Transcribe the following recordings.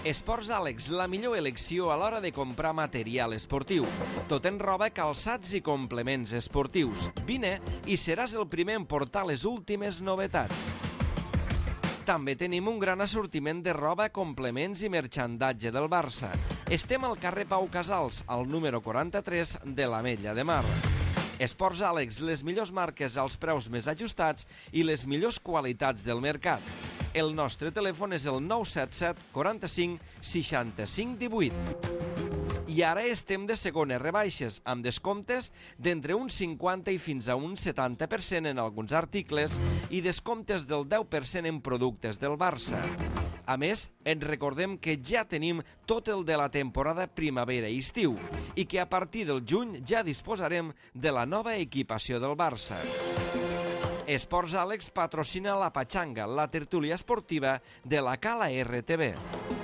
Esports Àlex, la millor elecció a l'hora de comprar material esportiu. Tot en roba, calçats i complements esportius. Vine i seràs el primer en portar les últimes novetats. També tenim un gran assortiment de roba, complements i merchandatge del Barça. Estem al carrer Pau Casals, al número 43 de l'Ametlla de Mar. Esports Àlex, les millors marques als preus més ajustats i les millors qualitats del mercat. El nostre telèfon és el 977 45 65 18. I ara estem de segones rebaixes, amb descomptes d'entre un 50 i fins a un 70% en alguns articles i descomptes del 10% en productes del Barça. A més, ens recordem que ja tenim tot el de la temporada primavera i estiu i que a partir del juny ja disposarem de la nova equipació del Barça. Esports Àlex patrocina la Patxanga, la tertúlia esportiva de la Cala RTV.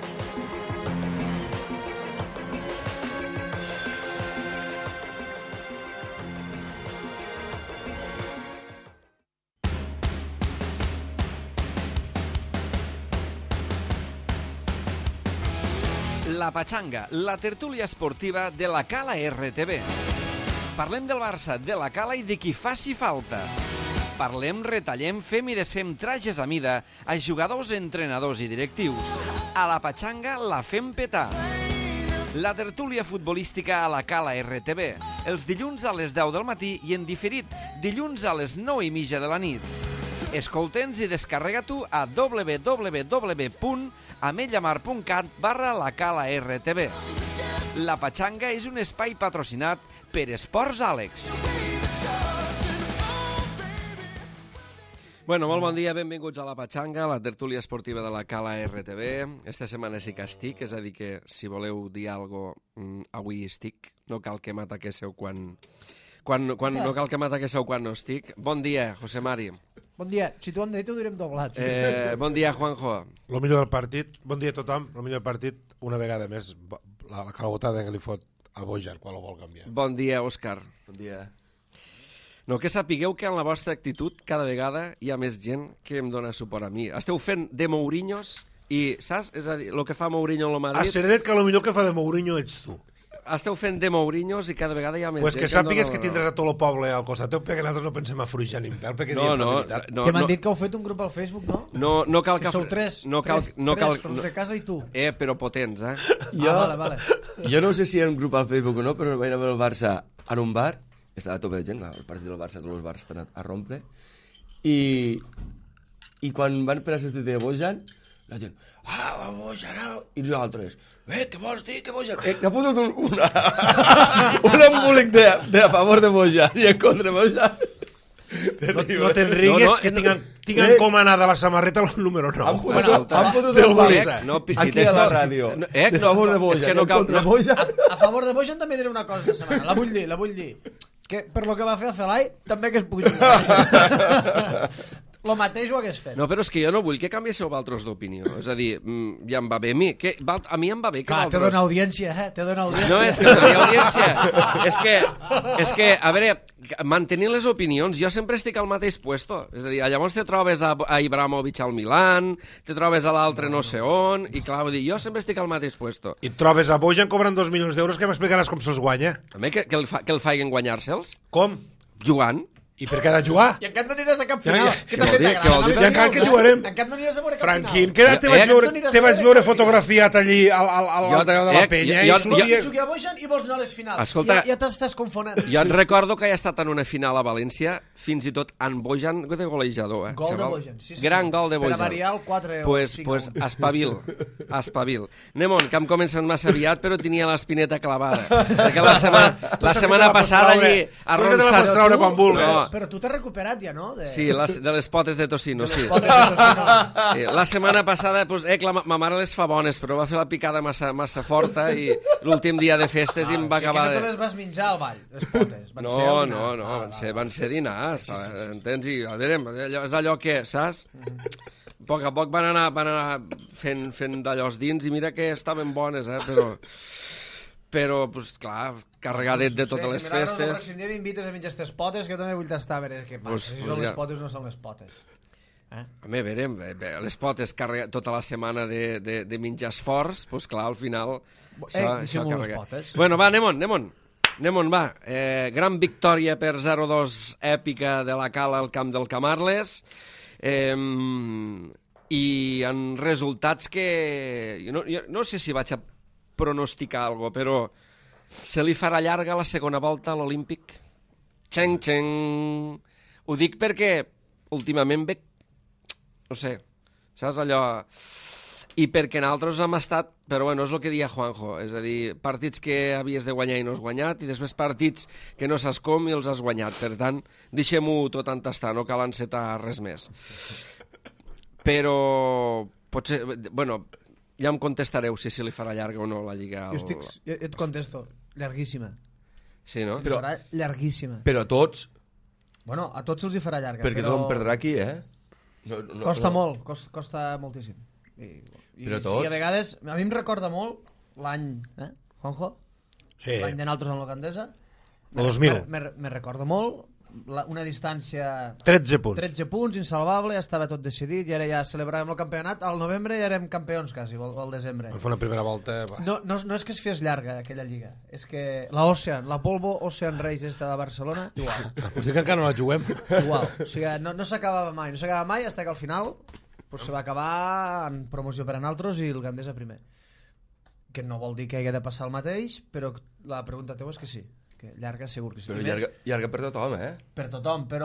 La Patxanga, la tertúlia esportiva de la Cala RTV. Parlem del Barça, de la Cala i de qui faci falta. Parlem, retallem, fem i desfem trajes a mida a jugadors, entrenadors i directius. A la Patxanga la fem petar. La tertúlia futbolística a la Cala RTV, els dilluns a les 10 del matí i en diferit, dilluns a les 9:30 de la nit. Escolta'ns i descarrega-t'ho a www.ametllamar.cat/la Cala RTV. La Patxanga és un espai patrocinat per Esports Àlex. Bueno, molt bon dia, benvinguts a la Patxanga, la tertúlia esportiva de la Cala RTV. Esta setmana sí que estic, és a dir que si voleu dir alguna cosa, avui estic. No cal que m'ataquéssiu quan no cal que m'ataquéssiu quan no estic. Bon dia, José Mari. Bon dia. Si t'ho hem dit, ho direm doblats. Bon dia, Juanjo. Lo millor del partit, bon dia a tothom, lo millor del partit, una vegada més, la calbotada que li fot a Bojan quan ho vol canviar. Bon dia, Òscar. Bon dia. No, que sapigueu que en la vostra actitud cada vegada hi ha més gent que em dona suport a mi. Esteu fent de Mourinhos i, saps? És a dir, el que fa Mourinho en el Madrid... Asseret que el millor que fa de Mourinho ets tu. Esteu fent de Mourinhos i cada vegada hi ha més Pues gent. que sàpigues que tindràs a tot el poble al costat teu perquè nosaltres no pensem a fruixar ni en pèl perquè diem la veritat. Que m'han dit que heu fet un grup al Facebook, no? No cal que sou tres. No cal, tres no de casa i tu. però potents, eh? Vale. Jo no sé si hi ha un grup al Facebook o no, però vaig anar a veure el Barça en un bar, estava a tope de gent, clar, el partit del Barça, tots els bars estan a rompre, i quan van per a sortir de Bojan, la gent, Bojan, i nosaltres, què vols dir, que Bojan? Que ha fotut un embolic de a favor de Bojan i en contra de Bojan. No te'n rigues, que tinc encomanada la samarreta al número 9. Han fotut un embolic aquí a la ràdio, de favor de Bojan, en contra de Bojan. A favor de Bojan també diré una cosa esta setmana, la vull dir. Que per lo que va fer a Felai, també que es pugui jugar. Lo mateix ho hagués fet. No, però és que jo no vull que canviéssiu vosaltres d'opinió. És a dir, ja em va bé a mi. A mi em va bé que Clar, vosaltres... Té dona audiència, Té dona audiència. No, és que tenia audiència. És que, a veure, mantenint les opinions, jo sempre estic al mateix puesto. És a dir, llavors te trobes a Ibrahimovic al Milan, te trobes a l'altre no sé on, i clar, vull dir, jo sempre estic al mateix puesto. I et trobes a Bojan cobrant 2 milions d'euros que m'explicaràs com se'ls guanya. També que el faiguen guanyar-se'ls? Com? Jugant. I per què ha de jugar? I encara no aniràs a cap final. Què encara que jugarem? Encara no aniràs a veure cap Franquín, final. que te vaig veure fotografiat allí al de la penya. Que jugui a Bojan i vols anar a les finals. Escolta, ja t'estàs confonent. Jo en recordo que he estat en una final a València, fins i tot en Bojan de golejador. Gol de Bojan, sí. Gran gol de Bojan. Per a variar el 4 o 5. Pues espavil. Nemon, que hem començat massa aviat, però tenia l'espineta clavada. Perquè la setmana passada allí... Tu que te la pots treure quan vulguis. Però tu t'has recuperat ja, no? Sí, de les potes de tocino, sí. La setmana passada, ma mare les fa bones, però va fer la picada massa forta i l'últim dia de festes i em va acabar de... O sigui que no te les vas menjar al ball, les potes. No, van ser dinars, entens? I a veure, és allò que, saps? A poc a poc van anar fent d'allòs dins i mira que estaven bones, però, pues, clar, carregadet de totes les festes. Si un dia m'invites a menjar aquestes potes, que jo també vull tastar a veure què passa. Si són les potes o no són les potes. Home, a veure, les potes carregar tota la setmana de menjar esforç, doncs clar, al final... deixem-ho les potes. Bueno, va, anem-on, va. Gran victòria per 0-2 èpica de la Cala al camp del Camarles. I en resultats que... Jo no sé si vaig a pronosticar alguna cosa, però se li farà llarga la segona volta a l'Olímpic? Xeng, xeng! Ho dic perquè últimament veig... No sé, saps allò... I perquè nosaltres hem estat... Però bueno, és el que deia Juanjo, és a dir, partits que havies de guanyar i no has guanyat, i després partits que no saps com i els has guanyat. Per tant, deixem-ho tot entastar, no cal encetar res més. Però, potser... Bueno, ja em contestareu si se li farà llarga o no la Lliga. Jo et contesto, llarguíssima. Sí, no? Se li farà llarguíssima. Però a tots, Bueno, a tots se'ls hi farà llarga. perquè però... tothom perdrà aquí, Costa molt, costa moltíssim. Però sí, tots? a vegades, a mi em recorda molt l'any, Juanjo? Sí. L'any de nosaltres amb la Candesa. El 2000. Me recorda molt una distància... 13 punts. 13 punts, insalvable, ja estava tot decidit, i ara ja celebràvem el campionat. Al novembre ja érem campions, quasi, o al desembre. Vam fer una primera volta... Va. No és que es fes llarga, aquella lliga. És que la Polvo Ocean Race esta de Barcelona, igual. Us dic que encara no la juguem. Igual. O sigui, no s'acabava mai. No s'acabava mai, fins que al final pues, se va acabar en promoció per a nosaltres i el Gandesa primer. Que no vol dir que hagi de passar el mateix, però la pregunta teva és que sí. Que llarga segur que sí. Però llarga per tothom, Per tothom, però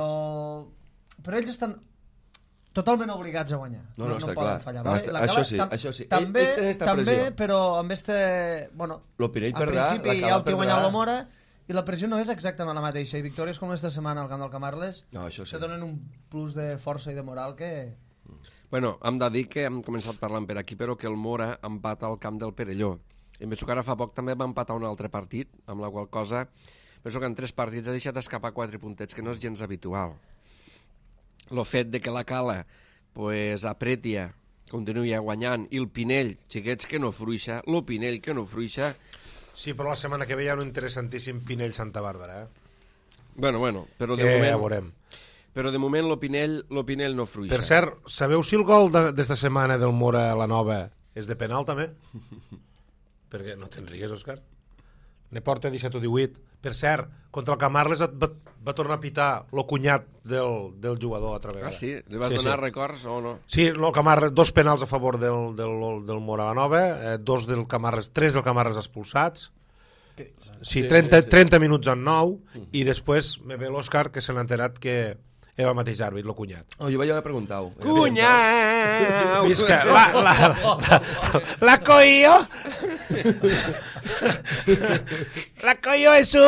ells estan totalment obligats a guanyar. No, està poden clar. fallar. No, Vale? això sí. També, Ells tenen esta també, pressió. però amb bueno, Lo Pinell al perdrà, principi la hi ha Cala el tio perdrà. guanyant l'Omora i la pressió no és exactament la mateixa. I victòries com esta setmana al camp del Camarles No, això sí. se donen un plus de força i de moral que... Bueno, hem de dir que hem començat parlant per aquí, però que el Mora empata al camp del Perelló. I penso que ara fa poc també va empatar un altre partit, amb la qual cosa penso que en 3 partits ha deixat escapar 4 puntets, que no és gens habitual. El fet de que la Cala pues, apretia, continuï guanyant, i el Pinell, xiquets que no fruixa, el Pinell que no fruixa... Sí, però la setmana que ve hi ha un interessantíssim Pinell-Santa Bàrbara, Bueno, però de que moment... ja veurem. Però de moment el Pinell no fruixa. Per cert, sabeu si el gol d'esta setmana del Mora a la Nova és de penal, també? Perquè no te'n rigues, Òscar. Ne porta 17 o 18. Per cert, contra el Camarles va tornar a pitar el cunyat del jugador altra vegada. Ah, sí? Li vas donar records o no? Sí, el Camarles, 2 penals a favor del Mora a la Nova, 2 del Camarles, 3 del Camarles expulsats. Sí, 30 minuts en 9, i després me ve l'Òscar que se n'ha enterat que era el mateix àrbit, el cunyat. Oh, jo ja l'he preguntat. Cunyau! Visca, la coyo. La coyo eso.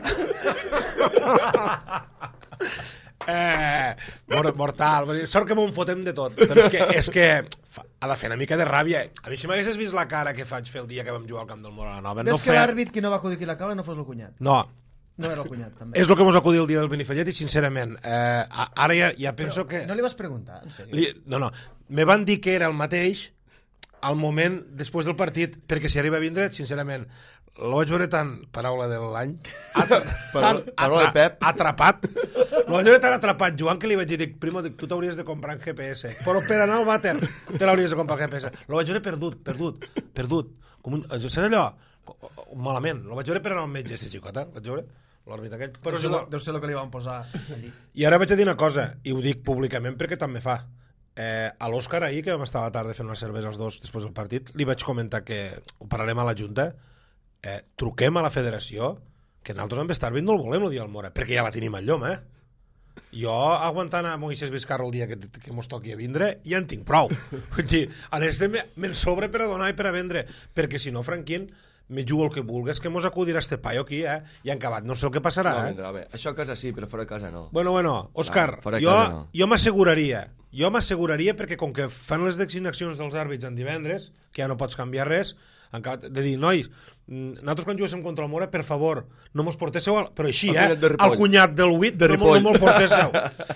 Mortal. Sort que m'ho fotem de tot. Però és que ha de fer una mica de ràbia. A mi si m'haguessis vist la cara que faig fer el dia que vam jugar al camp del Mora a la Nova... Ves que l'àrbit que no va acudir aquí la Cala no fos el cunyat. No. No era el cunyat, també. És el que mos acudir el dia del Benifallet i, sincerament, ara ja penso que... No li vas preguntar, en sèrio? No. Me van dir que era el mateix al moment després del partit, perquè si arriba a vindre, sincerament, lo vaig veure tan, paraula de l'any, Paraula de Pep. atrapat. Lo vaig veure tan atrapat, Joan, que li vaig dir, primo, tu t'hauries de comprar en GPS, però per anar al vàter te l'hauries de comprar en GPS. Lo vaig veure perdut. Saps allò? Malament. Lo vaig veure per anar al metge, si xicota, vaig veure l'òrbita aquell. Però Deu ser el que li van posar allí. I ara vaig a dir una cosa, i ho dic públicament perquè tant me fa. A l'Òscar ahir, que vam estar a la tarda fent una cervesa els dos després del partit, li vaig comentar que ho parlarem a la Junta, truquem a la federació, que nosaltres amb Starbit no el volem el dia del Mora, perquè ja la tenim al llom, Jo, aguantant a Moisés Vizcarra el dia que mos toqui a vindre, ja en tinc prou. Vull dir, me'n sobre per a donar i per a vendre, perquè si no, Franquín, me jugo el que vulgues, que mos acudirà este paio aquí, i en acabat no sé el que passarà, No, vindrà bé. Això a casa sí, però fora de casa no. Bueno, Òscar, fora de casa no. jo m'asseguraria perquè com que fan les designacions dels àrbits en divendres, que ja no pots canviar res, de dir, nois, nosaltres quan juguéssim contra el Mora, per favor, no mos portéssiu, però així, el cunyat del 8 no mos portéssiu.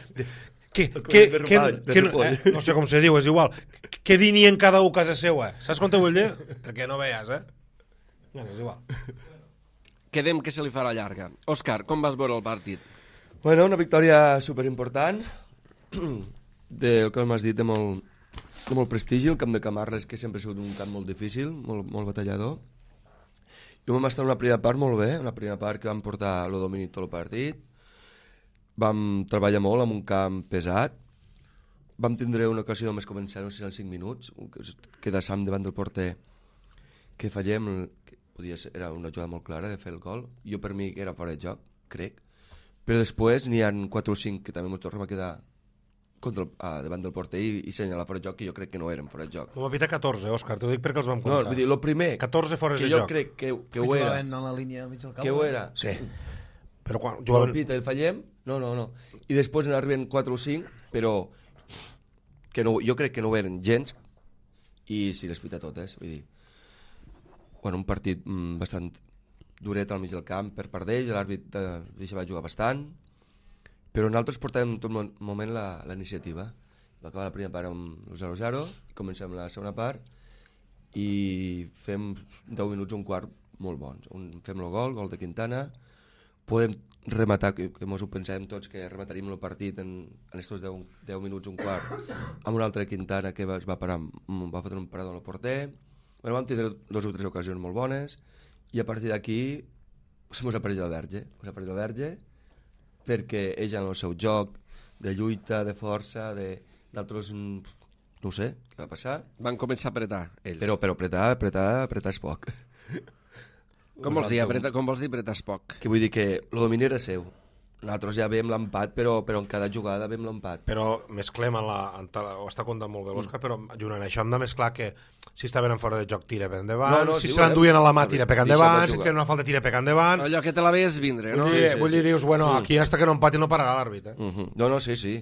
No sé com se diu, és igual. Què dinien cada un a casa seva? Saps com te vull dir? Perquè no veies, No, és igual. Quedem que se li farà llarga. Òscar, com vas veure el partit? Bueno, una victòria superimportant. del que m'has dit, de molt prestigi, el camp de Camarles, que sempre ha sigut un camp molt difícil, molt batallador. Jo vam estar una primera part molt bé, una primera part que vam portar el domini tot el partit, vam treballar molt en un camp pesat, vam tindre una ocasió només començar, no sé si eren 5 minuts, que deixàvem davant del porter, que fallem, que era una jugada molt clara de fer el gol, jo per mi era fora de joc, crec, però després n'hi ha 4 o 5 que també ens tornem a quedar davant del porter i senyalar fora de joc, que jo crec que no eren fora de joc. No va pitar 14, Òscar, t'ho dic perquè els vam No, comptar. vull dir, el primer 14 fores que de jo joc. crec que ho era, jugaven a la línia mig del camp. que ho era, Sí, però quan el jugaven... pita i el fallem, no. I després n'arriben 4 o 5, però que no, jo crec que no ho eren gens, i si les pita totes, vull dir, bueno, un partit bastant duret al mig del camp per part d'ell, l'àrbit deixava jugar bastant, però nosaltres portàvem tot moment la iniciativa. Va acabar la primera part amb el 0-0, comencem la segona part i fem 10 minuts, un quart molt bons. Fem el gol de Quintana, podem rematar, que mos ho pensàvem tots, que remataríem el partit en estos 10 minuts, un quart, amb un altre Quintana que es va parar, va fotre un parador al porter. Bueno, vam tindre 2 o 3 ocasions molt bones i a partir d'aquí mos apareix el Verge, perquè ell en el seu joc de lluita, de força, d'altres, no sé què va passar. Van començar a apretar, ells. Però apretar és poc. Com vols dir apretar és poc? Que vull dir que el domini era seu. Nosaltres ja veiem l'empat, però en cada jugada veiem l'empat. Però mesclem ho està contant molt bé l'Òscar, però junt amb això hem de mesclar que si estaven en fora de joc tira per endavant, si se l'enduien a la mà tira per endavant, si et feien una falta tira per endavant. Allò que te la veies vindre, no? Vull dir, dius, bueno, aquí hasta que no empati no pararà l'àrbit. No, sí.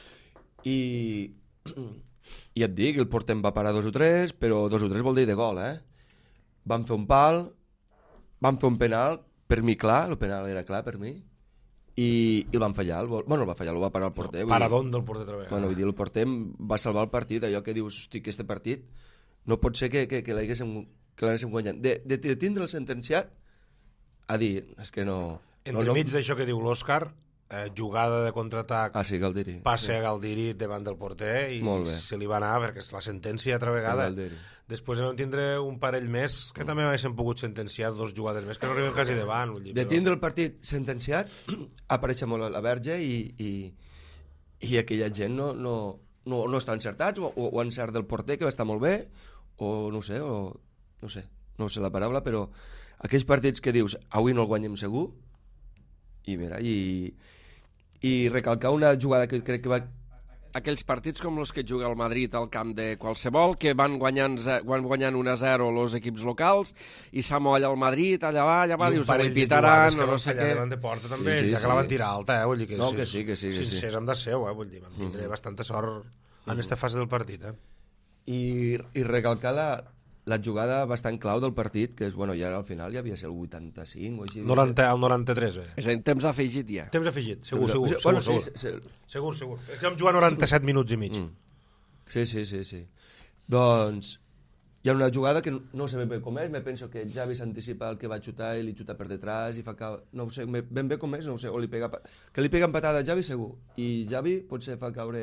I et dic, el portem va parar 2 o 3, però 2 o 3 vol dir de gol, Vam fer un pal, vam fer un penal, per mi clar, el penal era clar per mi, i el van fallar, el va parar el porter. Paradón del porter també. Bueno, vull dir, el porter va salvar el partit, allò que dius, hosti, aquest partit no pot ser que l'haguéssim guanyat. De tindre el sentenciat a dir, és que no... Entremig d'això que diu l'Òscar, jugada de contraatac, sí, Galdiri. passe a Galdiri davant del porter i se li va anar, perquè és la sentència altra vegada. Després vam tindre un parell més que també haguessin pogut sentenciar 2 jugades més que no arriben quasi davant. De tindre el partit sentenciat apareix molt la Verge i aquella gent no està encertats o encert del porter que va estar molt bé o no sé la paraula, però aquells partits que dius avui no el guanyem segur i mira, i recalcar una jugada que crec que va... Aquells partits com els que juga el Madrid al camp de qualsevol, que van guanyant 1-0 els equips locals i s'amolla el Madrid, allà va, dius, ho pitaran, o no sé què. De porta, també, ja que la van tirar alta, vull dir que... No, que sí. Sincers amb de seu, vull dir, vam tindre bastanta sort en aquesta fase del partit, I recalcar la jugada bastant clau del partit, que és, bueno, ja al final ja havia ser el 85 o així. El 93, És en temps afegit ja. Temps afegit, segur. Segur. És que vam jugar 97 minuts i mig. Sí. Doncs hi ha una jugada que no sé ben bé com és, me penso que Xavi s'anticipa el que va xutar i li xuta per detrás i fa que... No ho sé ben bé com és, no ho sé, o li pega empatada a Xavi segur, i Xavi potser fa caure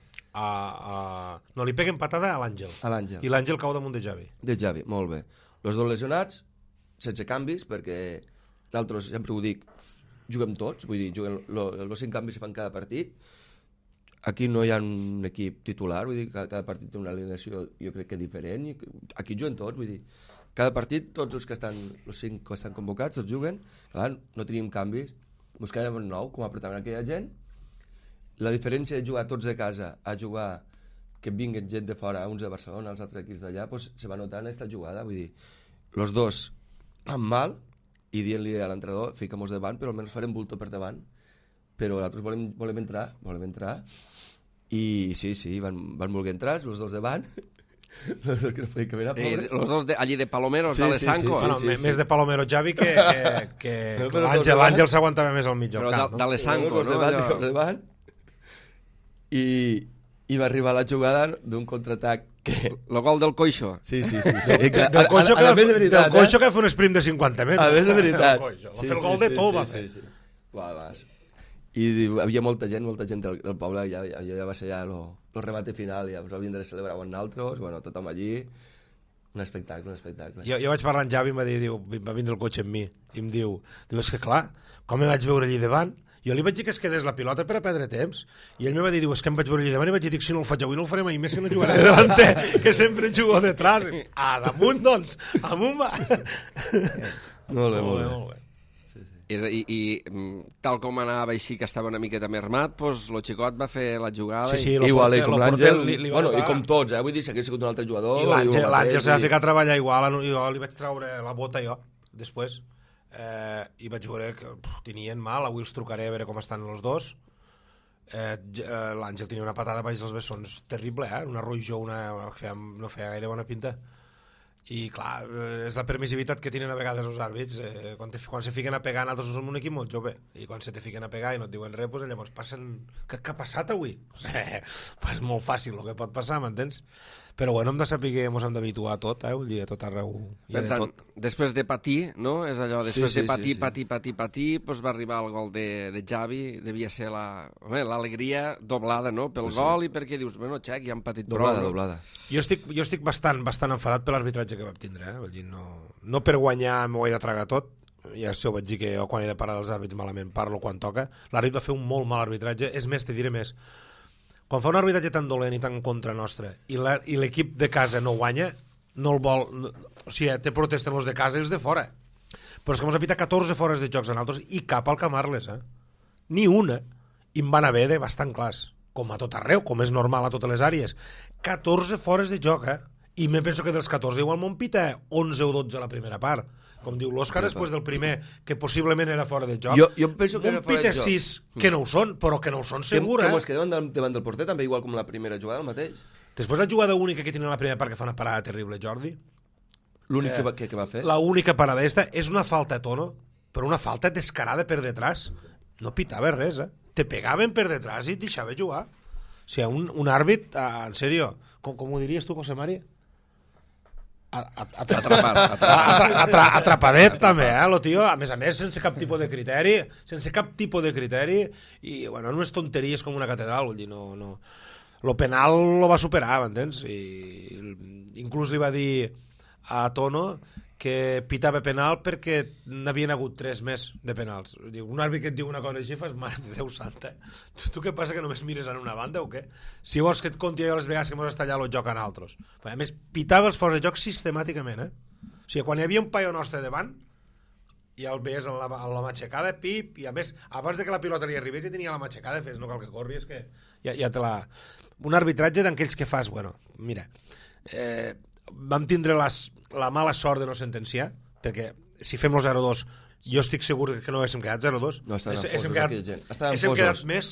no, li pega empatada a l'Àngel. I l'Àngel cau damunt de Xavi. De Xavi, molt bé. Els 2 lesionats, sense canvis, perquè nosaltres, sempre ho dic, juguem tots, vull dir, juguem els 5 canvis que fan cada partit. Aquí no hi ha un equip titular, vull dir, cada partit té una alineació, jo crec que diferent, i aquí juguen tots, vull dir, cada partit, tots els 5 que estan convocats, tots juguen, clar, no tenim canvis, buscàvem un nou, com apretaven aquella gent. La diferència de jugar tots de casa a jugar que vinguen gent de fora, uns de Barcelona, els altres equips d'allà, pues, se va notar en aquesta jugada, vull dir, els dos amb mal i dient-li a l'entrenador, fica-mos davant, però almenys farem bulto per davant, però nosaltres volem entrar, i sí, van voler entrar, els dos davant, els dos que no podien caminar, pobres. Els dos allí de Palomero, de l'Esanco. Més de Palomero Xavi que l'Àngel s'aguantava més al mig del camp. Però de l'Esanco, no? I va arribar la jugada d'un contraatac que... El gol del Coixo. Sí. Del Coixo que fa un sprint de 50 metres. A més de veritat. Va fer el gol de Toba. Sí. I havia molta gent del poble, ja va ser ja el remate final, ja havien de celebrar amb nosaltres, bueno, tothom allí, un espectacle. Jo vaig parlar amb Javi i em va dir, va vindre el cotxe amb mi, i em diu, és que clar, com em vaig veure allí davant, jo li vaig dir que es quedés la pilota per a perdre temps, i ell me va dir, és que em vaig veure allí davant, i vaig dir, si no el faig avui no el faré mai més, que no jugaré de delanter, que sempre jugo detrás. Damunt, doncs, amunt va. Molt bé. I tal com anava així, que estava una miqueta mermat, doncs el xicot va fer la jugada. Sí, igual, com l'Àngel, i com tots, vull dir, si hagués sigut un altre jugador... I l'Àngel s'ha ficat a treballar igual, jo li vaig treure la bota jo, després, i vaig veure que tenien mal, avui els trucaré a veure com estan els dos. L'Àngel tenia una patada baix dels bessons terrible, una rojor, no feia gaire bona pinta. I clar, és la permissivitat que tenen a vegades els àrbits, quan se fiquen a pegar nosaltres som un equip molt jove, i quan se te fiquen a pegar i no et diuen res, llavors passen què ha passat avui? És molt fàcil el que pot passar, m'entens? Però bueno, hem de saber que ens hem d'habituar a tot, vull dir, a tot arreu i a tot. Després de patir, no? És allò, després de patir, doncs va arribar el gol de Javi, devia ser l'alegria doblada, no? Pel gol i perquè dius, bueno, xec, ja han patit prou. Doblada. Jo estic bastant enfadat per l'arbitratge que vam tindre, vull dir, no per guanyar m'ho he de tragar tot, ja ho vaig dir que jo quan he de parar dels àrbits malament parlo quan toca, l'àrbit va fer un molt mal arbitratge, és més, te diré més, quan fa un arbitratge tan dolent i tan contra nostra i l'equip de casa no guanya, no el vol, o sigui, te protesten els de casa i els de fora, però és que ens ha pitat 14 fores de jocs a nosaltres i cap al Camarles, ni una, i em van haver de bastant clars, com a tot arreu, com és normal a totes les àrees, 14 fores de joc, i me penso que dels 14 igual m'ho pita 11 o 12 a la primera part, com diu l'Òscar després del primer, que possiblement era fora de joc. Jo penso que era fora de joc. 6 que no ho són, però que no ho són segur, Que mos quedem davant del porter, també igual com la primera jugada, el mateix. Després la jugada única que tenen a la primera part, que fa una parada terrible, Jordi. L'únic que va fer? La única parada esta és una falta a Tono, però una falta descarada per detrás. No pitava res, Te pegaven per detrás i et deixava jugar. O sigui, un àrbit, en sèrio, com ho diries tu, José Mari? Atrapadet també, lo tio, a més sense cap tipus de criteri, i bueno, unes tonteries com una catedral, vull dir, no. Lo penal lo va superar, m'entens? I inclús li va dir a Tono que pitava penal perquè n'havien hagut 3 més de penals. Un àrbit que et diu una cosa així fas mare de Déu santa. Tu què passa, que només mires en una banda o què? Si vols que et conti allò les vegades que mos has tallat el joc en altres. A més, pitava els fors de joc sistemàticament, O sigui, quan hi havia un paio nostre davant, ja el veies en la matxecada, pip, i a més, abans de que la pilota li arribés ja tenia la matxecada, fes, no cal que corri, és que ja te la... Un arbitratge d'aquells que fas, bueno, mira, vam tindre la mala sort de no sentenciar, perquè si fem el 0-2 jo estic segur que no haguéssim quedat 0-2, haguéssim quedat més,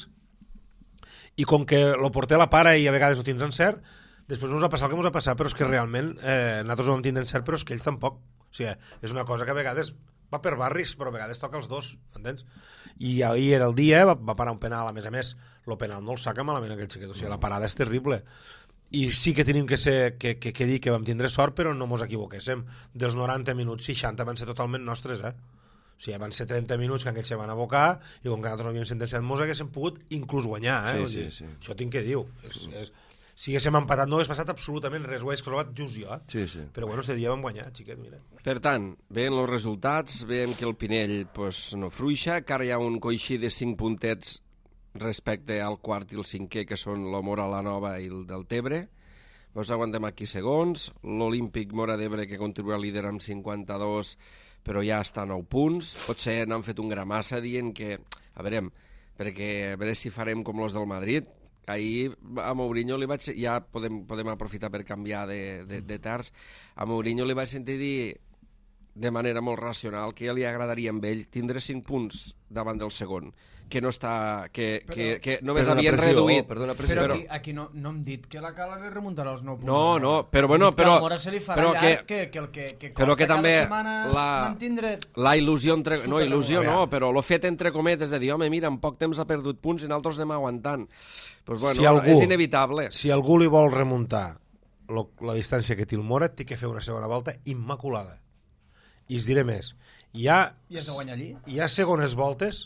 i com que el porter la para i a vegades ho tens encert, després ens ha passat el que ens ha passat, però és que realment nosaltres ho vam tindre encert, però és que ells tampoc, o sigui, és una cosa que a vegades va per barris, però a vegades toca els dos, entens? I ahir era el dia, va parar un penal, a més, el penal no el saca malament aquell xiquet, o sigui, la parada és terrible. I sí que tenim que dir que vam tindre sort, però no mos equivoquéssim. Dels 90 minuts, 60 van ser totalment nostres, O sigui, van ser 30 minuts que aquells se van abocar, i com que nosaltres no havíem sentenciat, mos haguéssim pogut inclús guanyar, Sí. Això tinc que dir. Si haguéssim empatat no hagués passat absolutament res, ho hagués trobat just jo, Sí. Però bueno, este dia vam guanyar, xiquet, mira. Per tant, veient els resultats, veiem que el Pinell no fruixa, que ara hi ha un coixí de 5 puntets respecte al quart i el cinquè, que són el Mora la Nova i el del Tebre. Doncs aguantem aquí segons. L'Olímpic Mora d'Ebre, que continua líder amb 52, però ja està a 9 punts. Potser n'han fet un gramassa dient que, a veure si farem com els del Madrid. Ahir a Mourinho li vaig... Ja podem aprofitar per canviar de terç. A Mourinho li vaig sentir dir de manera molt racional que ja li agradaria amb ell tindre 5 punts davant del segon, que no està... que només havien reduït. Però aquí no hem dit que la Cala li remuntarà els 9 punts. No, però bueno, però al Mora se li farà llarg que costa també cada setmana mantindre... La il·lusió, però l'ho fet entre cometes de dir, home, mira, en poc temps ha perdut punts i nosaltres anem aguantant. Pues bueno, és inevitable. Si algú li vol remuntar la distància que té el Mora, té que fer una segona volta immaculada. I es diré més. I has de guanyar allí? Hi ha segones voltes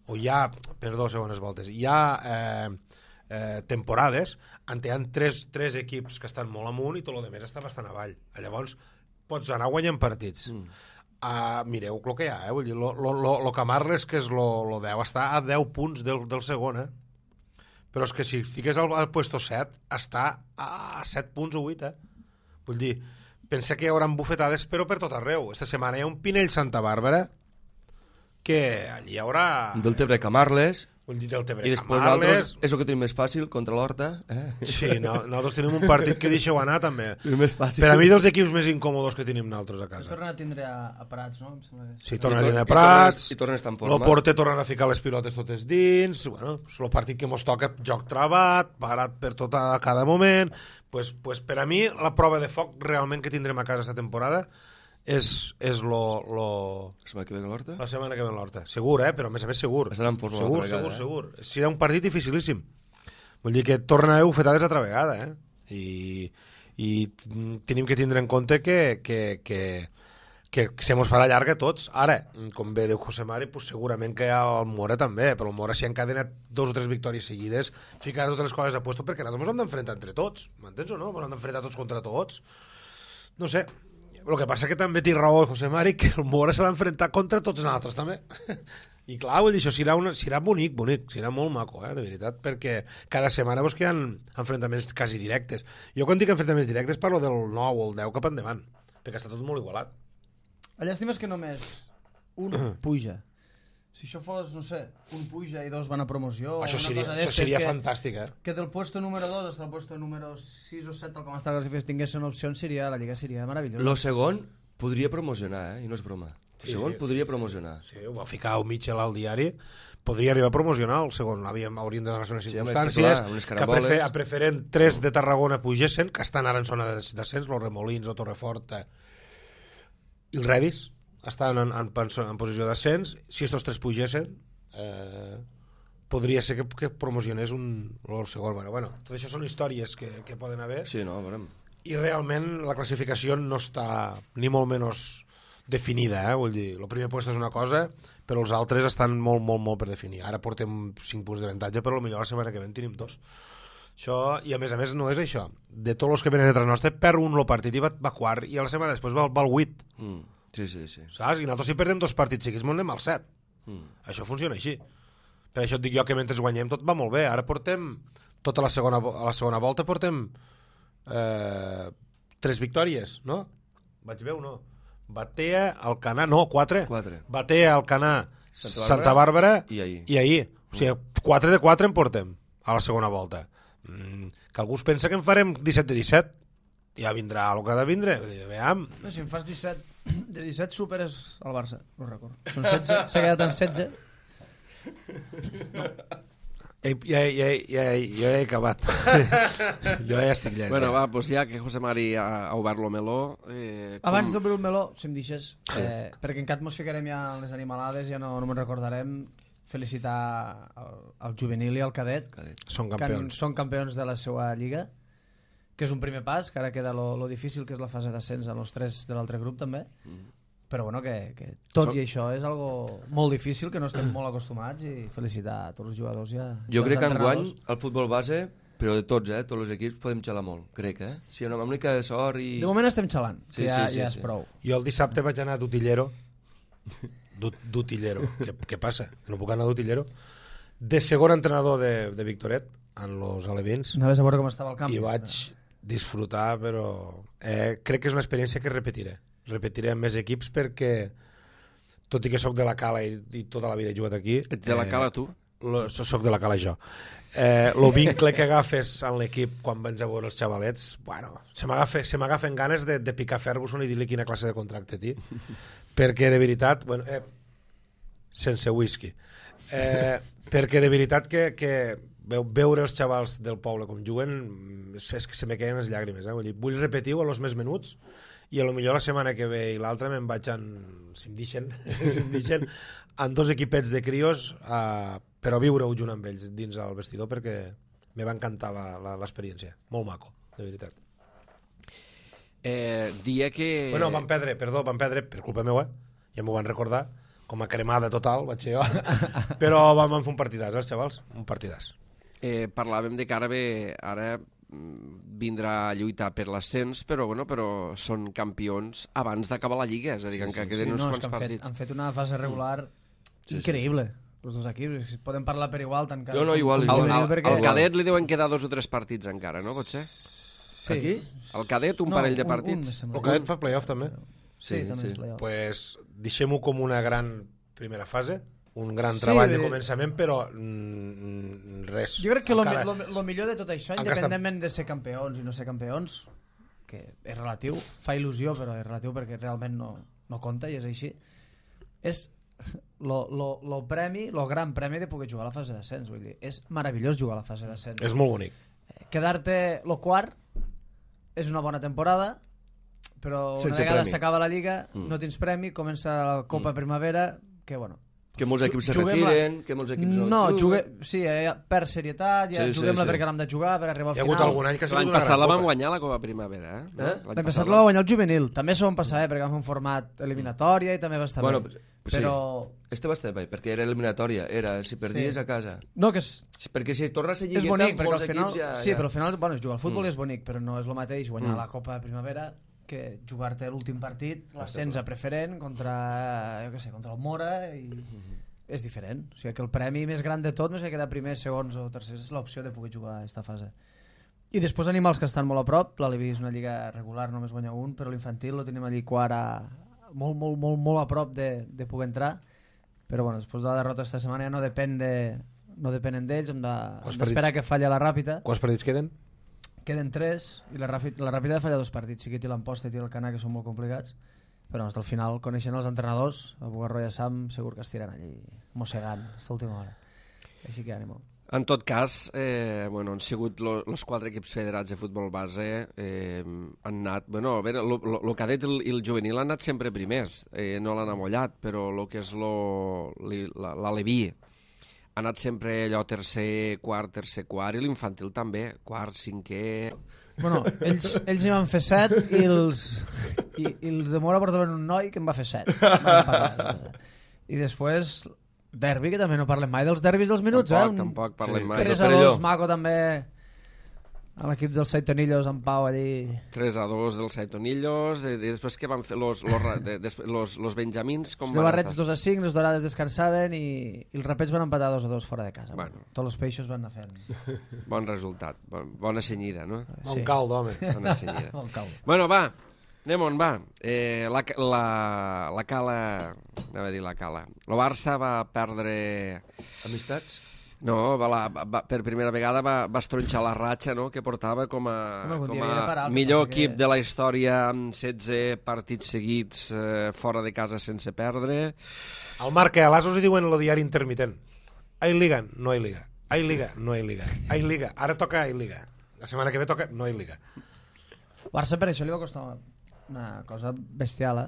o hi ha, perdó, segones voltes, hi ha temporades on hi ha tres equips que estan molt amunt i tot el demés està bastant avall. Llavors pots anar guanyant partits. Mireu el que hi ha, vull dir, lo Camarles, que és lo 10, està a 10 punts del segon, però és que si fiques al puesto 7 està a 7 punts o 8, vull dir, pensa que hi haurà bufetades però per tot arreu. Esta setmana hi ha un Pinell Santa Bàrbara que allí hi haurà... Del Tebre Camarles. Vull dir, del Tebre I després Camarles... nosaltres, és el que tenim més fàcil, contra l'Horta. Sí, nosaltres tenim un partit que deixeu anar, també. És més fàcil. Per a mi, dels equips més incòmodos que tenim nosaltres a casa. Tornen a tindre a Prats, no? Em sembla que... Sí, tornen a tindre Prats, I tornen a estar en forma. l'Oporte tornen a ficar les pilotes totes dins, bueno, és el partit que mos toca, joc travat, parat per tot a cada moment, pues per a mi la prova de foc realment que tindrem a casa aquesta temporada és La setmana que ve a l'Horta? la setmana que ve a l'Horta. Segur, però a més segur. Estarà en forma Segur, altra vegada, segur. Serà un partit dificilíssim. Vull dir que torna a haver bufetades altra vegada, I tenim que tindre en compte que se mos farà llarga a tots. Ara, com bé diu José Mari, pues segurament que el Mora també, però el Mora si ha encadenat 2 o 3 victòries seguides, ficarà totes les coses a puesto perquè nosaltres ens hem d'enfrentar entre tots, m'entens o no? Ens hem d'enfrentar tots contra tots. No sé, el que passa que també té raó José Mari, que el Mora s'ha d'enfrentar contra tots nosaltres també. I clar, vull dir, això serà bonic, serà molt maco, de veritat, perquè cada setmana vos que hi ha enfrontaments quasi directes. Jo quan dic enfrontaments directes parlo del 9 o el 10 cap endavant, perquè està tot molt igualat. La llàstima és que només un puja. Si això fos, no sé, un puja i 2 van a promoció... Això una seria, cosa seria fantàstic, Que del puesto número 2 hasta el puesto número 6 o 7, tal com està la classificació, tinguessin opcions, la Lliga seria meravellós. Lo segon podria promocionar, i no és broma. El segon podria promocionar. Sí, ho va ficar el Mitchell al diari, podria arribar a promocionar el segon, hauríem de donar unes circumstàncies, que a preferent 3 de Tarragona pugessin, que estan ara en zona de descens, los Remolins, o Torrefort, i el Redis, estan en posició d'ascens. Si estos 3 pugessin, podria ser que promocionés el segon. Bueno, tot això són històries que poden haver. Sí, no, veurem. I realment la classificació no està ni molt menys definida, vull dir, el primer lloc és una cosa, però els altres estan molt, molt, molt per definir. Ara portem 5 punts d'avantatge, però potser la setmana que ve en tenim 2. Això, i a més no és això. De tots els que venen detrás nostre, perd un el partit i va quart, i a la setmana després va al 8. Sí. Saps? I nosaltres si perdem 2 partits seguits anem al 7. Això funciona així. Per això et dic jo que mentre guanyem tot va molt bé. Ara portem, a la segona volta portem 3 victòries, no? Vaig bé o no? Batea, Alcanar, no, 4. Batea, Alcanar, Santa Bàrbara i ahir. O sigui, 4 de 4 en portem a la segona volta. Que algú es pensa que en farem 17 de 17. Ja vindrà el que ha de vindre. Veiem. No, si em fas 17, de 17 superes el Barça, no record. Són 16, s'ha quedat en 16. Ja he acabat. Jo ja estic llest. Bueno, va, doncs ja que José Mari ha obert lo meló... Abans d'obrir el meló, si em deixes, perquè en cap mos ficarem ja en les animalades, ja no me'n recordarem, felicitar al juvenil i al cadet. Són campions. Que són campions de la seva lliga, que és un primer pas, que ara queda lo difícil, que és la fase d'ascens en els 3 de l'altre grup també, però bueno, que tot i això és algo molt difícil, que no estem molt acostumats, i felicitar a tots els jugadors i jo crec que enguany el futbol base, però de tots, tots els equips podem xalar molt, crec, Sí, una mica de sort i... De moment estem xalant, que ja és prou. Jo el dissabte vaig anar d'utillero. D'utillero. Què passa? No puc anar d'utillero? De segon entrenador de Victoret, en los alevins. Anaves a veure com estava el camp. I vaig disfrutar, però crec que és una experiència que repetiré amb més equips, perquè tot i que sóc de la Cala i tota la vida he jugat aquí... Ets de la Cala, tu? Soc de la Cala, jo. El vincle que agafes en l'equip quan vens a veure els xavalets, bueno, se m'agafen ganes de picar Ferguson i dir-li quina classe de contracte té, perquè de veritat, bueno, sense whisky, perquè de veritat que veure els xavals del poble com juguen és que se me queden les llàgrimes, vull repetir-ho a los més menuts, i a lo millor la setmana que ve i l'altra me'n vaig si em deixen en 2 equipets de crios però viure-ho junt amb ells dins el vestidor, perquè me va encantar l'experiència, molt maco, de veritat. Dia que... Bueno, van perdre per culpa meva, ja m'ho van recordar, com a cremada total, vaig ser jo. Però vam fer un partidàs, els xavals, un partidàs. Parlàvem de que ara vindrà a lluitar per l'ascens, però són campions abans d'acabar la Lliga, és a dir, que encara queden uns quants partits. Han fet una fase regular increïble, els dos equips. Podem parlar per igual, tant No, igual. Al cadet li deuen quedar 2 o 3 partits encara, no? Potser? Sí. Aquí? Al cadet un parell de partits. El cadet fa playoff també. Sí, també és playoff. Pues deixem-ho com una gran primera fase, un gran treball de començament, però res. Jo crec que el millor de tot això, independentment de ser campions i no ser campions, que és relatiu, fa il·lusió, però és relatiu perquè realment no compta i és així, és el premi, el gran premi de poder jugar a la fase d'ascens. Vull dir, és meravellós jugar a la fase d'ascens. És molt bonic. Quedar-te el quart és una bona temporada, però sense una vegada premi. s'acaba la Lliga, no tens premi, comença la Copa Primavera, que bueno... Que molts equips se retiren, que molts equips no juguen. Sí, per serietat, juguem-la perquè l'hem de jugar, per arribar al final. Hi ha hagut algun any que l'any passat la van guanyar la Copa Primavera, L'any passat la va guanyar el juvenil. També s'ho van passar, perquè vam fer un format eliminatòria i també va estar bé. Però... Este va estar bé, perquè era eliminatòria, era si perdies a casa. No, que és... Perquè si torna a ser lligueta, lligueta, bonic, molts equips ja... Sí, però al final, bueno, jugar al futbol és bonic, però no és el mateix guanyar la Copa Primavera que jugar-te l'últim partit, l'ascens a preferent contra, jo què sé, contra el Mora i... és diferent. O sigui que el premi més gran de tot, més que quedar primers, segons o tercers, és l'opció de poder jugar a aquesta fase. I després animals que estan molt a prop, l'Aleví és una lliga regular, només guanya un, però l'infantil lo tenim allí quart molt a prop de poder entrar. Però bueno, després de la derrota esta setmana ja no depenen d'ells, hem d'esperar que falli la Ràpita. Quants partits queden? Queden 3 i la Ràpida falla 2 partits. Sí que té l'Amposta i té el Canà, que són molt complicats, però al final, coneixent els entrenadors, el Bugarro i Sam segur que estiran allí mossegant aquesta última hora. Així que ànimo. En tot cas, han sigut els 4 equips federats de futbol base, han anat... el cadet i el juvenil han anat sempre primers, no l'han amollat, però el que és l'Aleví ha anat sempre allò tercer, quart, i l'infantil també, quart, cinquè... Bueno, ells hi van fer 7 i els de Mora portaven un noi que en va fer 7. I després derbi, que també no parlem mai dels derbis dels minuts. Tampoc parlem mai. 3-2, maco també a l'equip dels Saitonillos, en Pau allí. 3-2 dels Saitonillos, i després què van fer los benjamins? Els barrets 2-5, les dorades descansaven i els rapets van empatar 2-2 fora de casa. Bueno. Tots els peixos van anar fent. Bon resultat, bona senyida, no? Bon caldo, home. Bona senyida. Bon caldo. Bueno, va, anem on va. La Cala, anava a dir la Cala. El Barça va perdre... Amistats? No, per primera vegada va estronxar la ratxa, no?, que portava com a millor equip de la història, amb 16 partits seguits fora de casa sense perdre. Al Marc, a l'Asos hi diuen el diari intermitent. Hay Liga, no hay Liga. Hay Liga, no hay Liga. Hay Liga, ara toca Hay Liga. La setmana que ve toca no hay Liga. Barça per això li va costar una cosa bestial,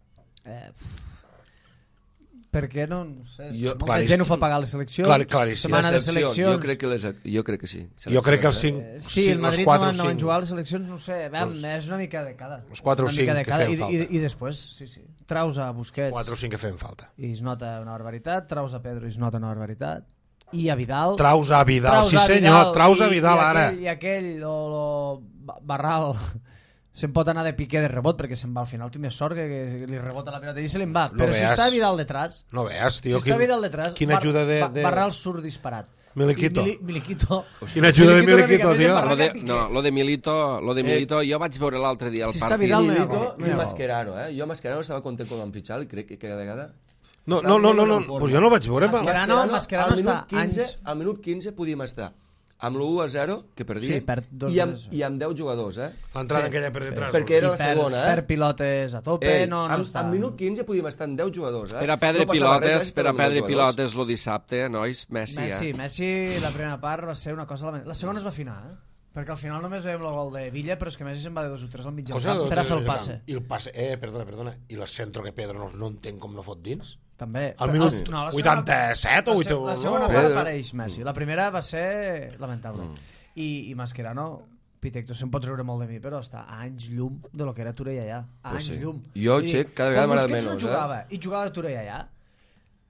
perquè no sé, molta gent ho fa pagar les seleccions, setmana de seleccions. Jo crec que sí. Jo crec que els 5, sí, el Madrid no van jugar a les seleccions, no sé, és una mica de cada. Els 4 o 5 que feien falta. I després, sí, traus a Busquets. 4 o 5 que feien falta. I es nota una barbaritat, traus a Pedro i es nota una barbaritat. I a Vidal. Traus a Vidal, sí senyor, traus a Vidal ara. I aquell, Barral... se'n pot anar de piqué de rebot perquè se'n va al final, té més sort que li rebota la pilota i se li'n va, però si està Vidal detrás, no veas, tio, si està Vidal detrás, quina ajuda de... Barral surt disparat. Miliquito. Quina ajuda de Miliquito, tio. Lo de Milito, jo vaig veure l'altre dia el partit. Si està Vidal, Milito i Mascherano, Jo Mascherano estava content quan van pitjar i crec que cada vegada... No, pues jo no vaig veure. Mascherano està anys... Al minut 15 podíem estar amb l'1-0 que perdíem i amb 10 jugadors, L'entrada aquella per detrás. Perquè era la segona, Per pilotes a tope, no està... Al minut 15 podíem estar amb 10 jugadors, Per a perdre pilotes lo dissabte, nois, Messi. Messi, la primera part va ser una cosa lamentable. La segona es va afinar, perquè al final només veiem el gol de Villa, però és que Messi se'n va de 2 o 3 al mig del camp per a fer el passe. I el passe, perdona, i el centre que Pedro no entenc com no fot dins? També. Al minut 87 o 8... La segona part apareix Messi. La primera va ser lamentable. I Mascherano, Pitecto se'n pot riure molt de mi, però està a anys llum de lo que era Torellà. A anys llum. Jo, Xec, cada vegada m'agrada menys. Com Busquets no jugava, i jugava Torellà,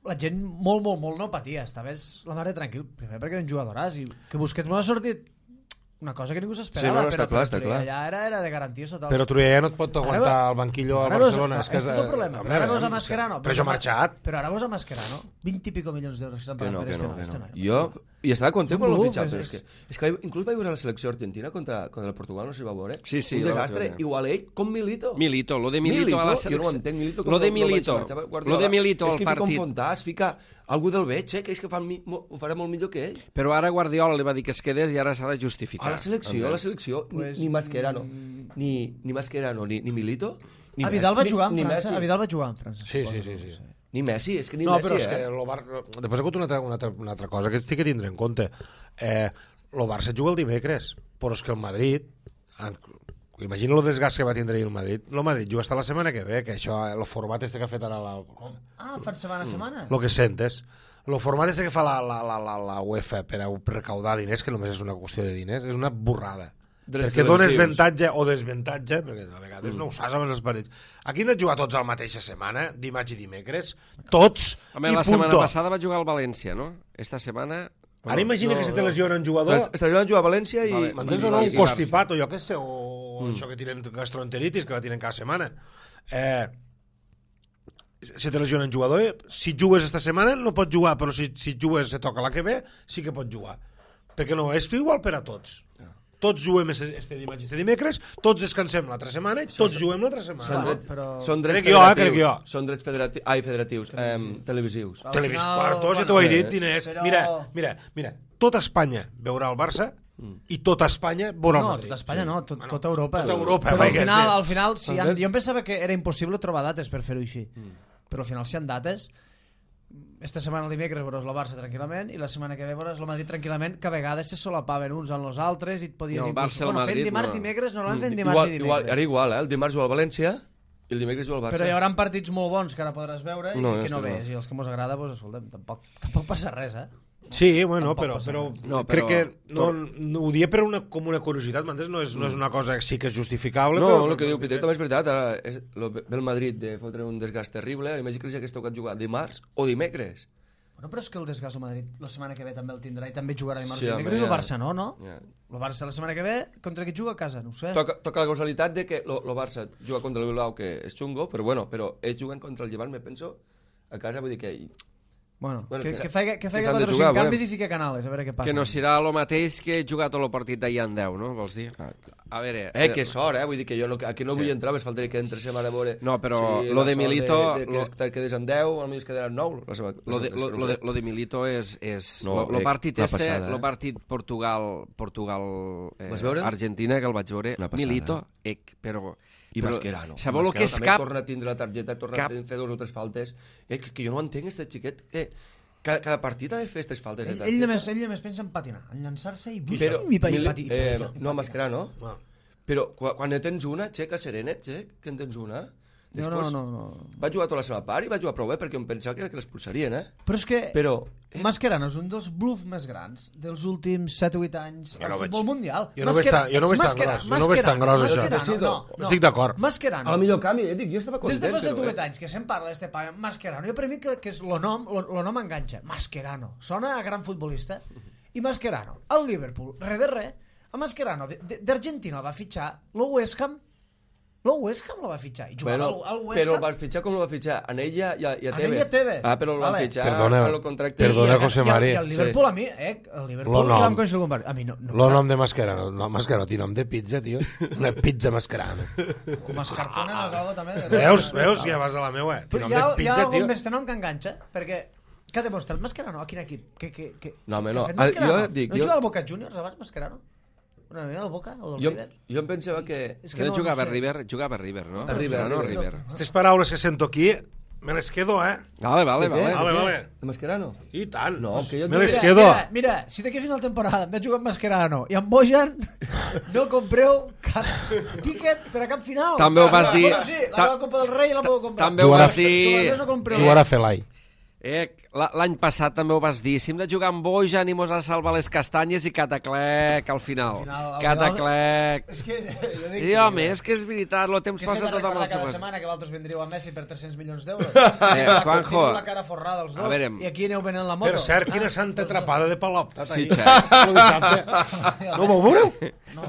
la gent molt no patia, estaves la mare tranquil, primer perquè eren jugadores i que Busquets no ha sortit una cosa que ningú s'esperava, està clar. allà era de garanties totals. Però Truller no et pot aguantar el banquillo al Barcelona. És tot el problema. Ara veus a Mascherano. Però jo ha marxat. Però ara veus a Mascherano. 20 i pico milions d'euros que s'han pagat per este noi. Jo i estava content quan l'ho fitxat, però és és que inclús vaig veure la selecció argentina contra el Portugal, no sé si va veure. Sí, un desastre, igual ell com Milito. Milito, lo de Milito a la selecció. Jo no ho entenc, Milito. Lo de Milito al partit. És que partit. fica un fontàs, fica algú del veig, que és que ho farà molt millor que ell. Però ara Guardiola li va dir que es quedés i ara s'ha de justificar. A la selecció, ni Mascherano, ni Mascherano, ni Milito, ni A Vidal va jugar en França. Sí. Ni Messi, és que ni no, Messi, però és que després ha hagut una altra cosa que sí que tindré en compte. El Barça juga el dimecres, però és que el Madrid, imagina el desgast que va tindre ahir el Madrid. El Madrid juga hasta la setmana que ve, que això, el format este que ha fet ara Fan setmana a setmana? Lo que sentes. El format este que fa la UEFA per recaudar diners, que només és una qüestió de diners, és una burrada. Perquè dones avantatge o desventatge, perquè a vegades no ho saps amb els partits. Aquí han de jugar tots a la mateixa setmana, dimarts i dimecres, tots, Home, i la punto. setmana passada va jugar al València, no? Esta setmana... Ara imagina que se te lesiona un jugador... Està jugant a jugar a València i... M'entens o no? Un constipat o jo què sé, o això que tienen gastroenteritis, que la tienen cada setmana. Se te lesiona un jugador, si jugues esta setmana no pot jugar, però si jugues se toca la que ve, sí que pot jugar. Perquè no, és igual per a tots. Tots juguem este dimarts i este dimecres, tots descansem l'altra setmana i tots juguem l'altra setmana. Són drets federatius. Són drets federatius, televisius. Tots ja t'ho he dit, diners. Mira, tota Espanya veurà el Barça i tota Espanya veurà el Madrid. No, tota Espanya no, tota Europa. Tota Europa. Però al final, jo em pensava que era impossible trobar dates per fer-ho així. Però al final, si hi ha dates... Esta setmana el dimecres veuràs el Barça tranquil·lament i la setmana que ve veuràs el Madrid tranquil·lament, que a vegades se solapaven uns amb els altres i et podies... No, el Barça, el Madrid... Fent dimarts, dimecres, no l'han fet dimarts i dimecres. Ara igual, el dimarts juga al València i el dimecres juga al Barça. Però hi haurà partits molt bons que ara podràs veure i que no ves. I els que mos agrada, doncs, escolta'm, tampoc passa res, Sí, bueno, però crec que no, ho dia com una curiositat, m'entens? No és una cosa que sí que és justificable. No, però... el que diu Peter també és veritat. Ve el Madrid de fotre un desgast terrible, imagina que els hagués tocat jugar dimarts o dimecres. No, però és que el desgast al Madrid la setmana que ve també el tindrà i també jugarà dimarts i dimecres i el Barça no? El Barça la setmana que ve contra qui juga a casa, no ho sé. Toca la causalitat de que el Barça juga contra el Bilbao, que és xungo, però ells juguen contra el Llevant, me penso, a casa, vull dir que... Bueno, que faci 4 o 5 canvis i fica Canales, a veure què passa. Que no serà el mateix que he jugat tot el partit d'ahir en 10, no? Vols dir? A veure... que sort, vull dir que jo aquí no vull entrar, més faltaria que entre setmana a veure... No, però lo de Milito... Que quedes en 10, potser es quedaran 9. Lo de Milito és... El partit este, el partit Portugal-Argentina, que el vaig veure, Milito, però... I Mascherano. Sabeu el que és cap... Torna a tindre la targeta, torna a fer 2 o 3 faltes. És que jo no entenc, este xiquet, que cada partit ha de fer aquestes faltes de targeta. Ell només pensa en patinar, en llançar-se i patinar. No, Mascherano. Però quan en tens una, xec, a serenet, xec, que en tens una... Després, va jugar tota la seva part i va jugar prou bé perquè em pensava que l'expulsarien, Però és que Mascherano és un dels bluffs més grans dels últims 7 o 8 anys al futbol mundial. Jo no veig tan gros, això. Estic d'acord. Mascherano. A la millor canvi, dic, jo estava content. Des de fa 7 o 8 anys que se'n parla d'este paio, Mascherano. Jo per mi que és el nom enganxa. Mascherano. Sona a gran futbolista. I Mascherano, al Liverpool, a Mascherano d'Argentina el va fitxar el West Ham. El West Ham el va fitxar. I jugava al West Ham. Però el va fitxar com el va fitxar? En ella i a Tevez. Però el van fitxar en el contracte. Perdona, José María. I el Liverpool a mi, el Liverpool li vam conèixer algun partit. A mi no. El nom de Mascherano. No, Mascherano, té nom de pizza, tio. Una pizza Mascherano. O Mascarpone no és algo també. Veus? Ja vas a la meva. Però hi ha algun més nom que enganxa, perquè què ha demostrat Mascherano? A quin equip? No, home, no. Jo dic... No jugava al Boca Juniors abans, Mascherano? Una mica al Boca o del River? Jo em pensava que... No jugava a River, no? A River. Aquestes paraules que sento aquí, me les quedo, Vale. De Mascherano? I tant. No, que jo... Me les quedo. Mira, si d'aquí a final de temporada hem de jugar amb Mascherano i amb Bojan, no compreu cap tíquet per a cap final. També ho vas dir... Sí, la Copa del Rei la podeu comprar. També ho vas dir... Jugar a Felai. L'any passat també ho vas dir, si hem de jugar amb boix, ànimos a salvar les castanyes i cataclec al final. Cataclec. És que... Sí, home, és que és veritat, el temps passa tot amb la cada seva... setmana que vosaltres vendríeu a Messi per 300 milions d'euros. Juanjo, la cara forrada els dos, i aquí aneu venent la moto. Per cert, quina santa atrapada de Palop. sí, xer. No vau veure? No.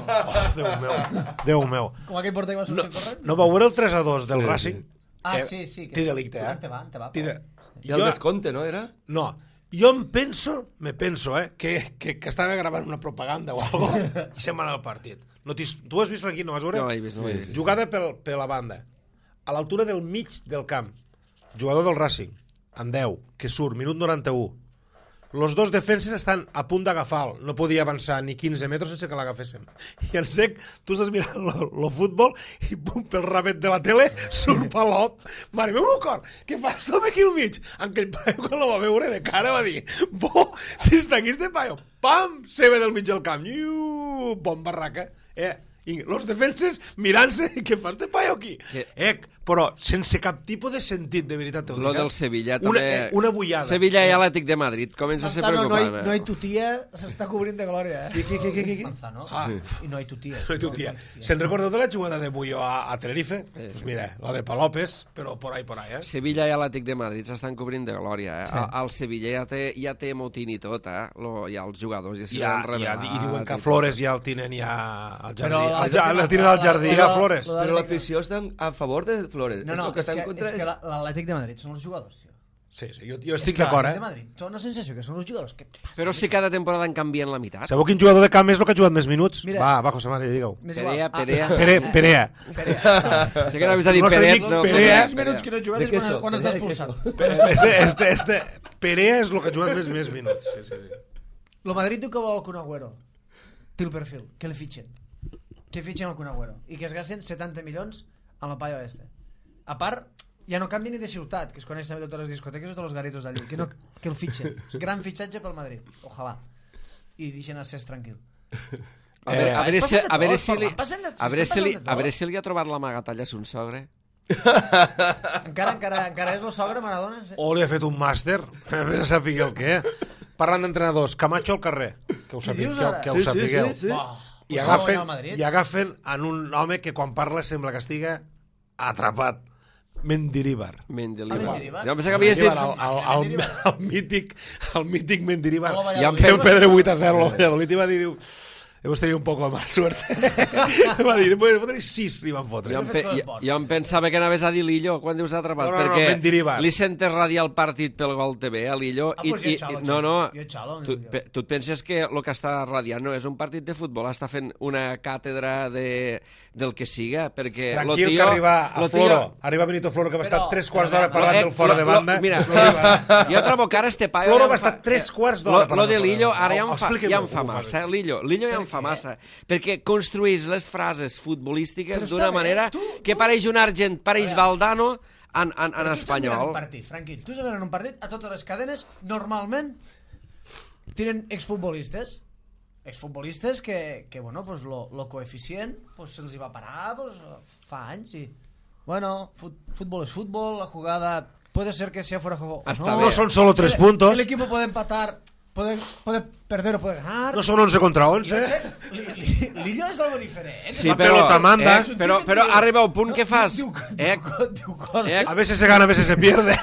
Déu meu. Com aquell porter que va sortir corrent? No vau veure el 3-2 del Racing? Sí. Té delicte, eh? Te va. I el descompte, no, era? No, jo me penso, que estava gravant una propaganda o algo i se'n va anar al partit. Tu has vist aquí, no vas veure? No l'he vist. Jugada per la banda, a l'altura del mig del camp, jugador del Racing, en 10, que surt, minut 91. Los dos defenses estan a punt d'agafar-lo. No podia avançar ni 15 metres sense que l'agaféssim. I en sec, tu estàs mirant el futbol i pum, pel rabet de la tele surt Palop. Mare meva, cor, què fas tu aquí al mig? Aquell paio, quan el va veure de cara, va dir, si està aquí este paio, pam, se ve del mig del camp. Bon barraca. I los defenses mirant-se, què fas de paio aquí? Però sense cap tipus de sentit, de veritat. Lo del Sevilla també... Una bullada. Sevilla i Atlètic de Madrid, comença a ser preocupant. No hi tutia, s'està cobrint de glòria, Què? Manzano. I no hi tutia. Se'n recordeu de la jugada de Buyo a Tenerife? Doncs mira, la de Palopes, però por ahí, Sevilla i Atlètic de Madrid s'estan cobrint de glòria, El Sevilla ja té motín i tot, ja els jugadors ja i diuen que Flores ja el tenen ja al jardí. El tenen al jardí a Flores. Però l'afició està a favor de Flores. No, és que l'Atlètic de Madrid són els jugadors, tio. Sí, jo estic d'acord, l'Atlètic de Madrid té una sensació que són els jugadors. Però si cada temporada en canvien la meitat. Sabeu quin jugador de camp és el que ha jugat més minuts? Va, José María, digue-ho. Perea. Sé que no havies de dir Peret, no? Perea. Els minuts que no jugues és quan estàs expulsat. Perea és el que ha jugat més minuts. Lo Madrid diu que vol el Kun Agüero. Té el perfil, que li fitxen. Que fitxen el Kun Agüero. I que es gasten 70 milions en el paio este. A part, ja no canvia ni de ciutat, que es coneix també totes les discoteques i tots els garitos d'allí, que el fitxen. Gran fitxatge pel Madrid, ojalà. I deixen a Cés tranquil. A veure si li ha trobat l'amagatalla a son sogre. Encara és el sogre Maradona? O li ha fet un màster, vés a saber el què. Parlant d'entrenadors, Camacho al carrer, que ho sapigueu. I agafen en un home que quan parla sembla que estiga atrapat. Mendilibar. Jo pensava que havies dit... El mític Mendilibar. Ja que el Pedre 8-0. L'últim va dir, hemos tenido un poco más suerte. Va dir, después de fotre 6 li van fotre. Jo em pensava que anaves a dir Lillo quan dius atrapat, perquè li sentes radiar el partit pel Gol TV a Lillo. Tu et penses que el que està radiant no és un partit de futbol, està fent una càtedra del que siga, perquè... Tranquil, que arriba Benito Floro, que va estar 3 quarts d'hora parlant del fora de banda. Mira, jo trobo que ara este paio... Floro va estar 3 quarts d'hora parlant. Lo de Lillo ara ja em fa massa, Lillo ja em fa massa, perquè construís les frases futbolístiques d'una manera que pareix un argent, pareix Valdano en espanyol. Franqui, tu saps en un partit, a totes les cadenes, normalment, tienen exfutbolistes que bueno, pues lo coeficient pues se'ls va parar pues, fa anys i... Bueno, fútbol es fútbol, la jugada puede ser que sea fuera de juego. No son solo 3 puntos. El equipo puede empatar, puede perder o puede ganar. No son 11 contra 11. Lillo és algo diferent. Sí, però arriba un punt que fas. A veces se gana, a veces se pierde.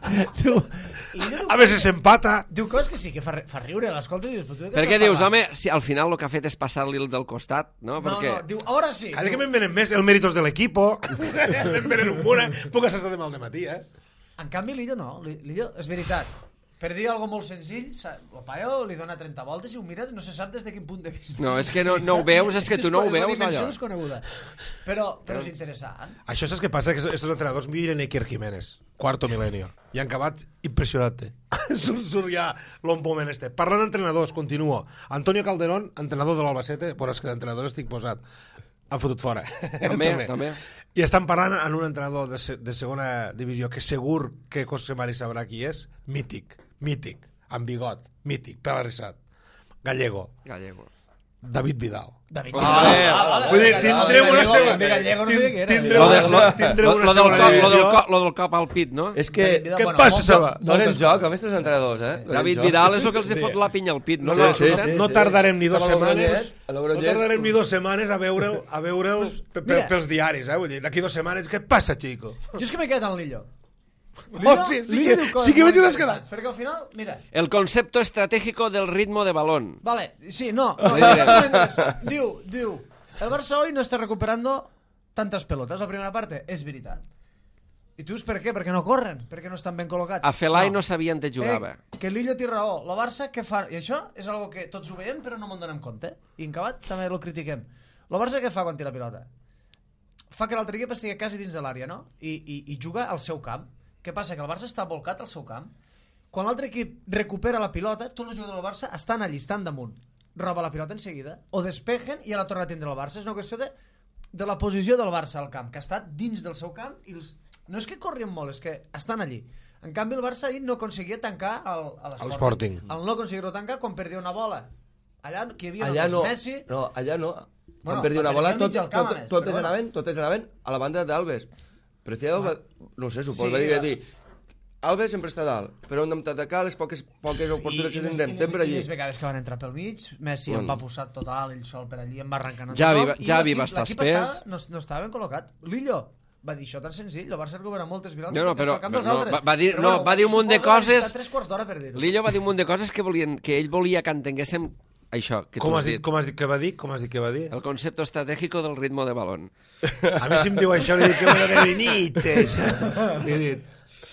A veces se empata. Diu coses que sí, que fa riure a l'escolta. Perquè dius, home, si al final el que ha fet és passar-li el del costat, no? No, diu, ara sí. Cada que me'n venen més, el méritos de l'equipo. Me'n venen una, puc estar de mal de matí, En canvi, Lillo no. Lillo, és veritat. Per dir alguna molt senzill, el paio li dona 30 voltes i ho mira, no se sap des de quin punt de vista. No, és que no ho veus, és que tu no ho veus, allò. És una desconeguda. Però és interessant. Això saps què passa? Que estos entrenadors miren Iker Jiménez, cuarto milenio, i han acabat impressionant. Surt ja l'ompoment este. Parlant d'entrenadors, continuo. Antonio Calderón, entrenador de l'Albacete, veuràs que d'entrenador estic posat. Han fotut fora. També. I estan parlant en un entrenador de segona divisió que segur que José Mari sabrà qui és. Mític, amb bigot, mític, pèl arrissat. Gallego. David Vidal. David. Vull dir, tindrem una segona... Gallego no sé què era. Tindrem una segona divisió. Lo del cop al pit, no? És que... Què passa, Saba? Donen joc, a més els entrenadors, David Vidal és el que els fot la pinya al pit, no? No tardarem ni 2 setmanes. A No tardarem ni 2 setmanes a veure'l pels diaris, Vull dir, d'aquí 2 setmanes, què et passa, chico? Jo és que m'he quedat en Lillo. Sí que veig unes quedades. Perquè al final, mira... El concepto estratégico del ritmo de balón. Vale, sí, no. Diu, el Barça hoy no está recuperando tantas pelotas. La primera parte, és veritat. I tu dius per què? Perquè no corren, perquè no estan ben col·locats. A Felai no sabien on jugava. Que Lillo té raó. La Barça què fa? I això és algo que tots ho veiem però no me'n donem compte. I en Cabat també lo critiquem. La Barça què fa quan té la pilota? Fa que l'altre equip estigui quasi dins de l'àrea, no? I juga al seu camp. Què passa? Que el Barça està volcat al seu camp. Quan l'altre equip recupera la pilota, tots els jugadors del Barça estan allí, estan damunt. Roba la pilota en seguida, o despegen i ja la torna a tindre el Barça. És una qüestió de la posició del Barça al camp, que està dins del seu camp i no és que corrien molt, és que estan allí. En canvi, el Barça ahir no aconseguia tancar l'Sporting. El no aconseguir-ho tancar quan perdia una bola. Allà que hi havia allà no, Messi... No, allà no. Quan Bueno, perdia una bola, totes anaven a la banda d'Alves. Preciado, no sé, suposo, va dir Alves sempre està dalt, però hem d'atacar les poques oportunitats que tindrem, sempre allí. I les vegades que van entrar pel mig, Messi en va posar total, ell sol per allí, em va arrencant Javi va estar espès. No estava ben col·locat. Lillo va dir això tan senzill, el Barça recupera moltes pilades. No, però va dir un munt de coses... Està 3 quarts d'hora per dir-ho. Lillo va dir un munt de coses que ell volia que entenguéssim això que com has dit que va dir? El concepto estratégico del ritmo de balón. A mi si em diu això, li dic que me de Benítez. Li he dit...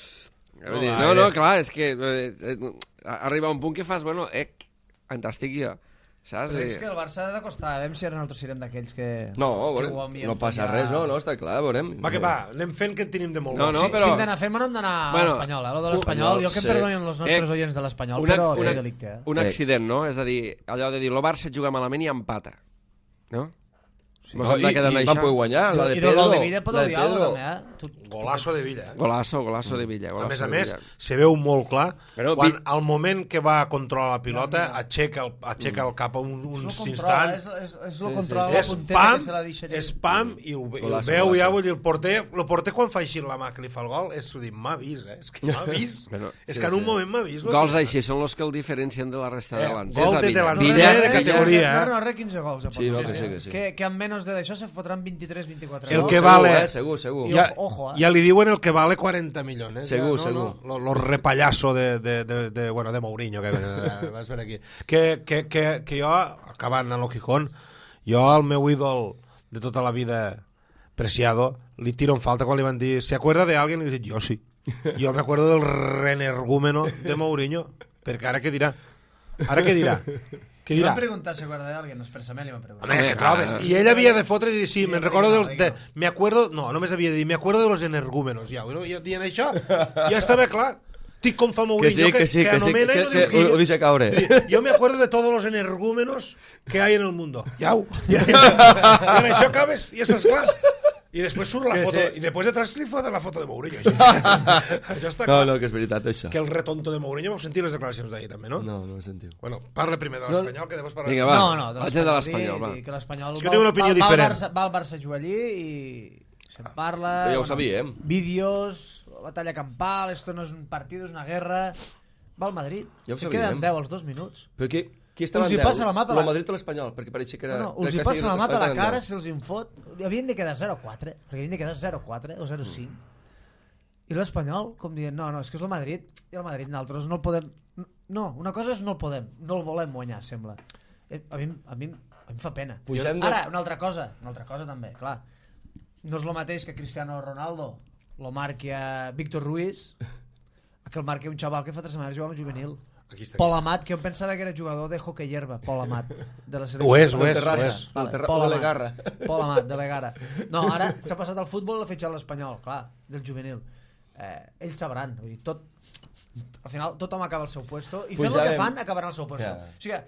No, clar, és que arriba un punt que fas, bueno, on estic jo, saps? Però és que el Barça ha de costar, a veure si nosaltres serem d'aquells que... No passa res, no, està clar, veurem. Va, anem fent que en tenim de molt No, però... Si hem d'anar fent, no hem d'anar a l'Espanyol, lo de l'Espanyol, jo que em perdonin els nostres oients de l'Espanyol, però té delicte. Un accident, no? És a dir, allò de dir, el Barça juga malament i empata, no? I van poder guanyar, la de Pedro. I del de Villa pot odiar, també, Golazo de Villa. Golazo de Villa. A més, se veu molt clar quan al moment que va controlar la pilota aixeca el cap uns instants. És el control, la punteta que se la deixa allà. És pam, i el veu ja, vull dir, el porter quan fa així la mà que li fa el gol, és dir, m'ha vist, és que m'ha vist. És que en un moment m'ha vist. Gols així són els que el diferencien de la resta de l'abans. Gol de delanter de categoria. No, 15 gols. Sí, que sí. Que amb menys d'això se fotran 23-24 el que vale segur. Ja li diuen el que vale 40 milions. Segur. Lo repallasso de Mourinho que vas ver aquí. Que jo, acabant a lo Gijón, jo al meu ídol de tota la vida, Preciado, li tiro en falta quan li van dir ¿se acuerda de alguien? I li dic, jo sí. Jo me acuerdo del renergúmeno de Mourinho, perquè ara què dirà? Què dirà? M'han preguntat si acorda d'algú, expressament li m'han preguntat. Home, que trobes? I ell havia de fotre i dir, sí, me'n recordo me acuerdo... No, només havia de dir, me acuerdo de los energúmenos. Ja, dient això, ja estava clar. Tic com fa Mourinho, que anomena... Que ho deixa caure. Jo me acuerdo de todos los energúmenos que hay en el mundo. Jau. I en això acabes i estàs clar. I després surt la foto, i després detrás li foten la foto de Mourinho. Això està clar. No, que és veritat, això. Que el retonto de Mourinho, vau sentir les declaracions d'ahir també, no? No ho sentiu. Bueno, parla primer de l'Espanyol, que després parla... Vinga, va, vaig de l'Espanyol, va. Que l'Espanyol és que té una opinió diferent. Va al Barça a jugar allí i se'n parla... Ja ho sabíem. Vídeos, batalla campal, esto no és un partit, és una guerra... Va al Madrid. Ja ho sabíem. Se queden 10 als 2 minuts. Però qui estava en 10? Passa la mà el Madrid o l'Espanyol? Perquè pareixia que era... No, us hi passa la mà per la cara, se'ls infot. Havien de quedar 0-4, perquè havien de quedar 0-4 o 0-5. I l'Espanyol, com dient, no, és que és el Madrid, i el Madrid nosaltres no el podem... No, una cosa és no el podem, no el volem guanyar, sembla. A mi em fa pena. Ara, una altra cosa també, clar. No és el mateix que Cristiano Ronaldo lo marqui a Víctor Ruiz, que el marqui un xaval que fa 3 setmanes jugava al juvenil. Pol Amat, que jo pensava que era jugador de hockey hierba, Pol Amat, de la selecció. Ho és. Pol Amat. Pol Amat, de l'Egara. No, ara s'ha passat al futbol i l'ha fitxat l'Espanyol, clar, del juvenil. Ells sabran, vull dir, al final tothom acaba el seu puesto i fent el que fan acabaran el seu puesto. O sigui,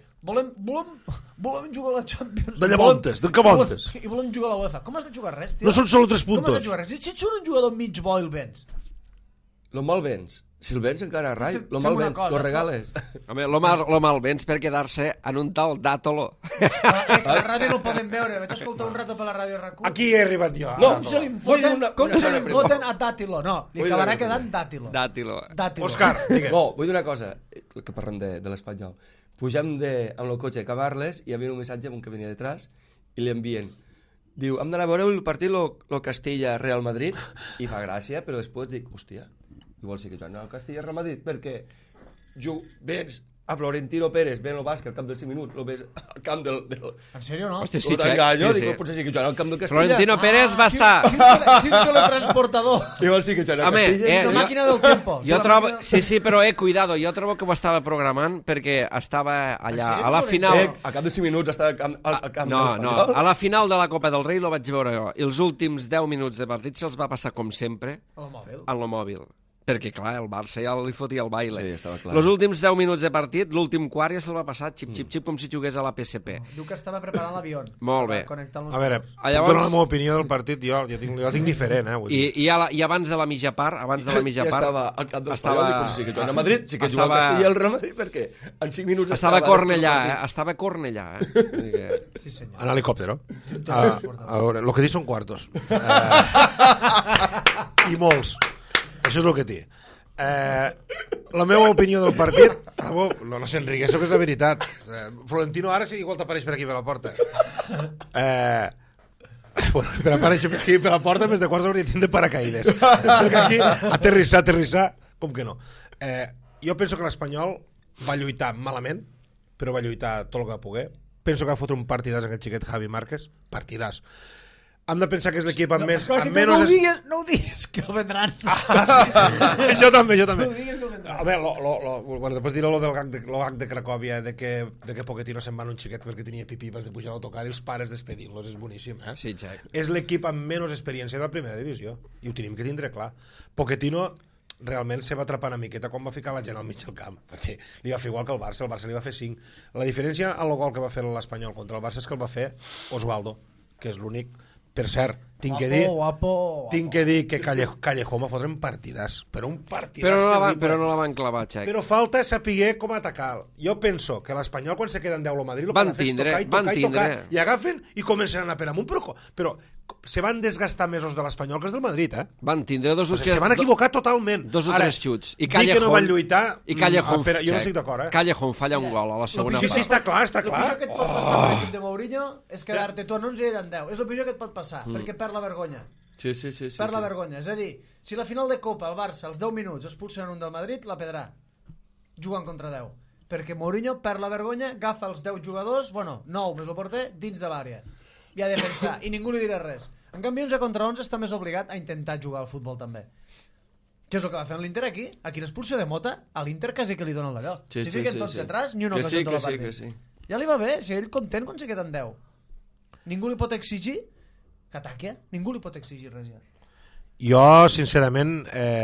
volem jugar a la Champions. De Llamontes, del que montes. I volem jugar a la UEFA. Com has de jugar res, tio? No són solo 3 puntos. Com has de jugar res? Si ets un jugador mig bo i el vens. Lo molt vens. Si el vens encara, rai, Fem lo mal una vens, cosa, lo regales. Home, lo mal vens per quedar-se en un tal dàtolo. La ràdio no el podem veure. Vaig escoltar un rato per la ràdio RAC1. Aquí he arribat jo. No, Com se li vull dir foten, una com se cosa li primera. foten a Dàtilo? No, li Vull dir acabarà una quedant Dàtilo. Dàtilo. Dàtilo. Òscar, digue'm. No, vull dir una cosa, que parlem de l'Espanyol. Pugem amb el cotxe a Camarles i hi havia un missatge amb un que venia detrás i li envien. Diu, hem d'anar a veure el partit lo Castilla-Real Madrid i fa gràcia, però després dic, hòstia, igual sí que jo no al Castilla-Real Madrid perquè vens a Florentino Pérez, ven el bàsquet al camp dels 5 minuts, lo ves al camp del... En sèrio, no? Hòstia, Sí, sí, t'enganyo, sí, dic, sí. potser sí que jo al camp del Castilla. Florentino Pérez va estar... Quin teletransportador. Igual sí que jo al Home, Castilla. Una jo- màquina del tempo. Jo trobo... Sí, però cuidado, jo trobo que ho estava programant perquè estava allà, En sèrio, a la Florentino? final... A cap de 5 minuts estava al camp No, de no, l'Espanyol. a la final de la Copa del Rei lo vaig veure jo. I els últims 10 minuts de partit se'ls va passar, com sempre, El mòbil. en lo mòbil. Perquè, clar, el Barça ja li fotia el baile. Sí, estava clar. Els últims 10 minuts de partit, l'últim quart ja se'l va passar xip, com si jugués a la PSP. Diu que estava preparant l'avió. Molt bé. A veure, Ah, puc llavors- donar la meva opinió del partit, jo tinc diferent, vull dir. I abans de la mitja part, Ja estava al camp de l'Espanyol i potser sí que juga a Madrid, sí que juga al estava- Castilla i al Real Madrid perquè en 5 minuts Estava a després Cornellà, del partit. Estava a Cornellà, Vull dir que- Sí, senyor. En helicòptero. A veure, lo que dic són quartos. I molts. Això és el que té. La meva opinió del partit... No s'enrique, això que és la veritat. Florentino ara sí igual t'apareix per aquí per la porta. Bueno, per aparèixer per aquí per la porta més de quarts hauria de tindre paracaïdes. Perquè aquí aterrissar, com que no. Jo penso que l'Espanyol va lluitar malament, però va lluitar tot el que va poder. Penso que va fotre un partidàs aquest xiquet Javi Márquez. Partidàs. Hem de pensar que és l'equip amb més... amb No ho menys... digues, que el vendran. Jo també. No ho digues, que el vendran. A veure, bueno, després diré lo del gag de Cracòvia, de que Pochettino se'n va en un xiquet perquè tenia pipí per de pujar a l'autocar i els pares despedint-los, és boníssim, Sí, Jack. És l'equip amb menys experiència de la primera divisió, i ho tenim que tindre clar. Pochettino realment se va atrapar una miqueta quan va ficar la gent al mig del camp, perquè li va fer igual que el Barça li va fer 5. La diferència en el gol que va fer l'Espanyol contra el Barça és que el va fer Osvaldo, que és l'únic. Per cert, tinc que dir que Callejón va fotre un partidàs, però un partidàs Però no la van clavar, Jack. però falta saber com atacar. Jo penso que l'Espanyol, quan se queda en 10 lo Madrid, lo Van que ha de fer és tindre, tocar i van tocar i tindre. tocar, i agafen i comencen a anar per amunt, però se van desgastar mesos de l'Espanyol que és del Madrid, Van tindre dos... O sigui, se van equivocar totalment. Dos o Ara, tres xuts. I dir que no van lluitar... I Callejón... jo no Jack, estic d'acord, Callejón falla un gol a la segona Sí, part. està clar. El pitjor que et pot passar per l'equip de Mourinho és quedar-te tu en 11 i ell en 10. És el pitjor que et pot passar, perquè perd la vergonya. Sí. Perd la vergonya. És a dir, si la final de Copa, el Barça, als 10 minuts, expulsen un del Madrid, la pedrà. Jugant contra 10. Perquè Mourinho perd la vergonya, agafa els 10 jugadors, 9 més el porter, dins de l'àrea. I a defensar. I ningú li dirà res. En canvi, 11 contra 11 està més obligat a intentar jugar al futbol també. Què és el que va fer l'Inter aquí? Aquí l'expulsió de Mota, a l'Inter quasi que li dona l'allò. Sí, si fiquen tots detrás, ni una que ocasió sí, tota la que sí, partida. que sí. Ja li va bé, si ell content quan se queden 10. Ningú li pot exigir que ataqui, ningú li pot exigir res ja. Jo, sincerament,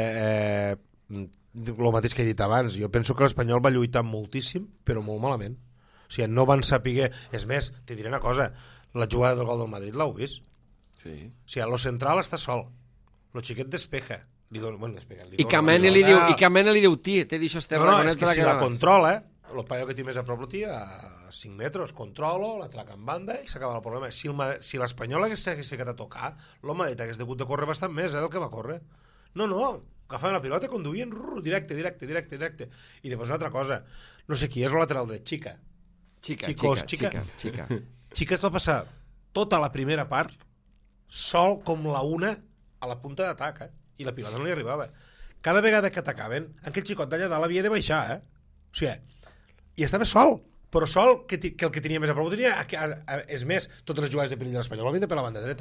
el mateix que he dit abans, jo penso que l'Espanyol va lluitar moltíssim, però molt malament. O sigui, no van saber... És més, te diré una cosa, la jugada del gol del Madrid l'heu vist? Sí. O sigui, lo central està sol, lo xiquet despeja. Li dona, bueno, despeja, I Camene li diu, ti, t'he dit això, No, és que si la controla, el paio que té més a prop lo té a 5 metres, controlo, l'atraca en banda i s'acaba el problema. Si l'Espanyol hagués ficat a tocar, el Madrid hagués hagut de córrer bastant més del que va córrer. No, agafaven la pilota, conduïen directe. I després una altra cosa, no sé qui és el lateral dret, Chica. Chica es va passar tota la primera part sol com la una a la punta d'atac, i la pilota no li arribava. Cada vegada que atacaven, aquell xicot d'allà dalt havia de baixar, O sigui, i estava sol, però sol que el que tenia més a prop tenia, és més, totes les jugades de perill de l'Espanyol l'havien de per la banda dreta.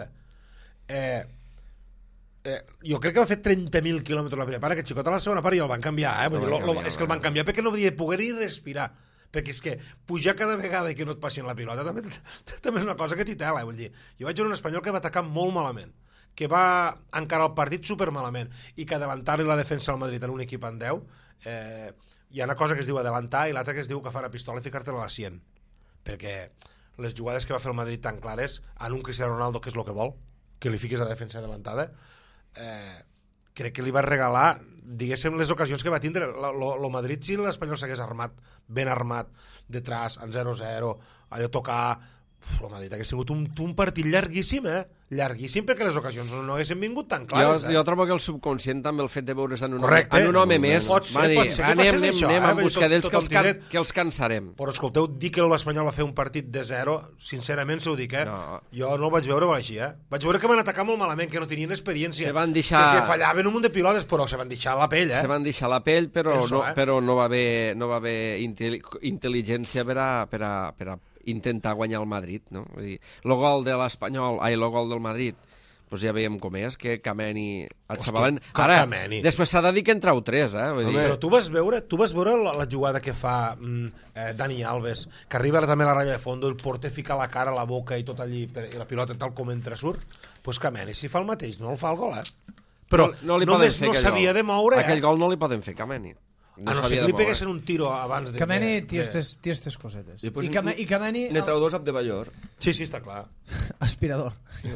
Jo crec que va fer 30.000 quilòmetres la primera part, aquest xicot a la segona part i el van canviar, és que el van canviar perquè no podia poder ni respirar, perquè és que pujar cada vegada i que no et passin la pilota també és una cosa que t'hi tela, vull dir. Jo vaig veure un Espanyol que va atacar molt malament, que va encarar el partit supermalament i que adelantar-li la defensa al Madrid en un equip en 10, hi ha una cosa que es diu adelantar i l'altra que es diu agafar una pistola i ficar-te-la a la sien, perquè les jugades que va fer el Madrid tan clares en un Cristiano Ronaldo, que és el que vol, que li fiquis a defensa adelantada, crec que li va regalar diguéssim, les ocasions que va tindre. Lo Madrid, si l'Espanyol s'hagués armat, ben armat, detrás, en 0-0, allò tocar... El Madrid hagués tingut un partit llarguíssim, llarguíssim, perquè les ocasions no haguessin vingut tan clares. Jo trobo que el subconscient també el fet de veure's en un home més pot ser, va dir, pot ser que passés això, anem a buscar d'ells tot que els cansarem. Però escolteu, dir que l'Espanyol va fer un partit de 0, sincerament, se ho dic, No. Jo no el vaig veure així, Vaig veure que van atacar molt malament, que no tenien experiència. Se van deixar... Perquè fallaven un munt de pilotes, però se van deixar la pell, Se van deixar la pell, però Penso, però no va haver intel·ligència per a intentar guanyar el Madrid, no? Vull dir, el gol de l'Espanyol, el gol del Madrid, doncs ja veiem com és, que Kameni et xavalen. Ara, Kameni. després s'ha de dir que en trau 3, Vull dir... Però tu vas veure la jugada que fa Dani Alves, que arriba també a la ratlla de fondo, el porter fica la cara a la boca i tot allí, i la pilota tal com entresurt? Doncs Kameni, si fa el mateix, no el fa el gol, Però no li poden només fer no aquell s'havia gol. de moure, Aquell gol no li poden fer Kameni. a no ser que li peguessin un tiro abans de... Kameni té estes cosetes. I pues I Kameni... Ne trau 2 a Adebayor. Sí, està clar. Aspirador.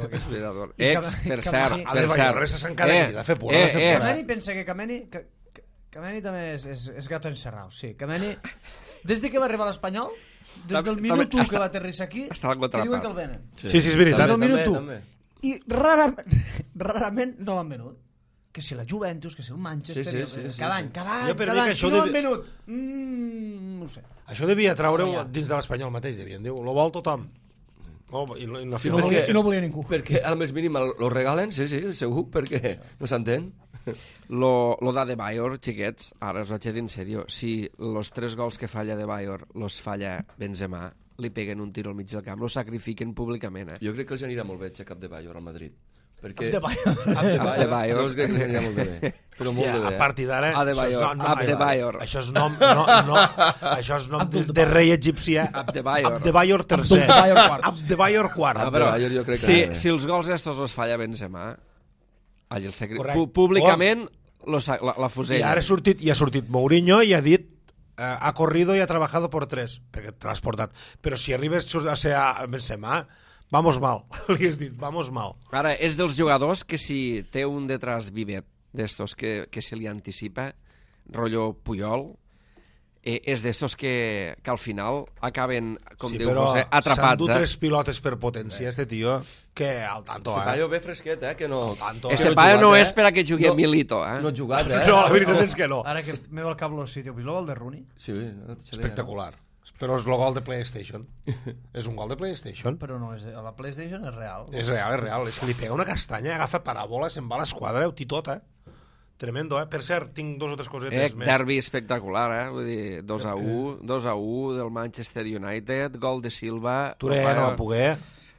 Per cert, Adebayor s'ha encadenit a fer por. Kameni pensa que Kameni també és gato encerrado, sí. Kameni, des de que va arribar a l'Espanyol, des del minut 1 que va aterrissar aquí, que diuen que el venen. Sí, és veritat. Des del minut 1. I rarament no l'han venut. Que si la Juventus, que si el Manchester... Cada any, Jo per dir que això no l'han venut. No ho sé. Això devia traure-ho dins de l'Espanyol mateix, devien dir. Lo vol tothom. I I no volia ningú. Perquè al més mínim lo regalen, sí, segur, perquè no s'entén. Lo d'Adebayor, xiquets, ara us vaig a dir en sèrio, si los 3 gols que falla Adebayor los falla Benzema, li peguen un tiro al mig del camp, lo sacrifiquen públicament, Jo crec que els anirà molt bé aixecar Adebayor al Madrid. Perquè... Adebayor. Jo crec que els anirà molt bé. Però molt Hòstia, bé. a partir d'ara... Adebayor. Això és nom... Això és nom de rei egipcià. Adebayor. Adebayor III. Adebayor IV. Adebayor jo crec que... Si els gols estos els falla Benzema, allà el Correcte. públicament la I fusella. ara ha sortit Mourinho i ha dit ha corrido y ha trabajado por 3, perquè te l'has portat. Però si arribes a ser a Benzema, vamos mal. Li has dit, vamos mal. Ara, és dels jugadors que si té un detrás vivet d'estos que se li anticipa, rotllo Puyol, és d'estos que al final acaben, com diu José, atrapats. S'han dut 3 pilotes per potència, este tio, que al tanto, Paio ve fresquet, que no... Este paio no és per a que jugui a Milito, No ha jugat, No, la veritat és que no. Ara que me va al cap los sitios, vist el gol de Rooney? Sí, Espectacular. Però és el gol de PlayStation. És un gol de PlayStation. Però no, a la PlayStation és real. És real. És que li pega una castanya, agafa paràbola, se'n va a l'esquadra, ho titot, Tremendo, Per cert, tinc 2 o 3 cosetes més. Derbi espectacular, Vull dir, 2-1 del Manchester United, gol de Silva... Touré no va poder.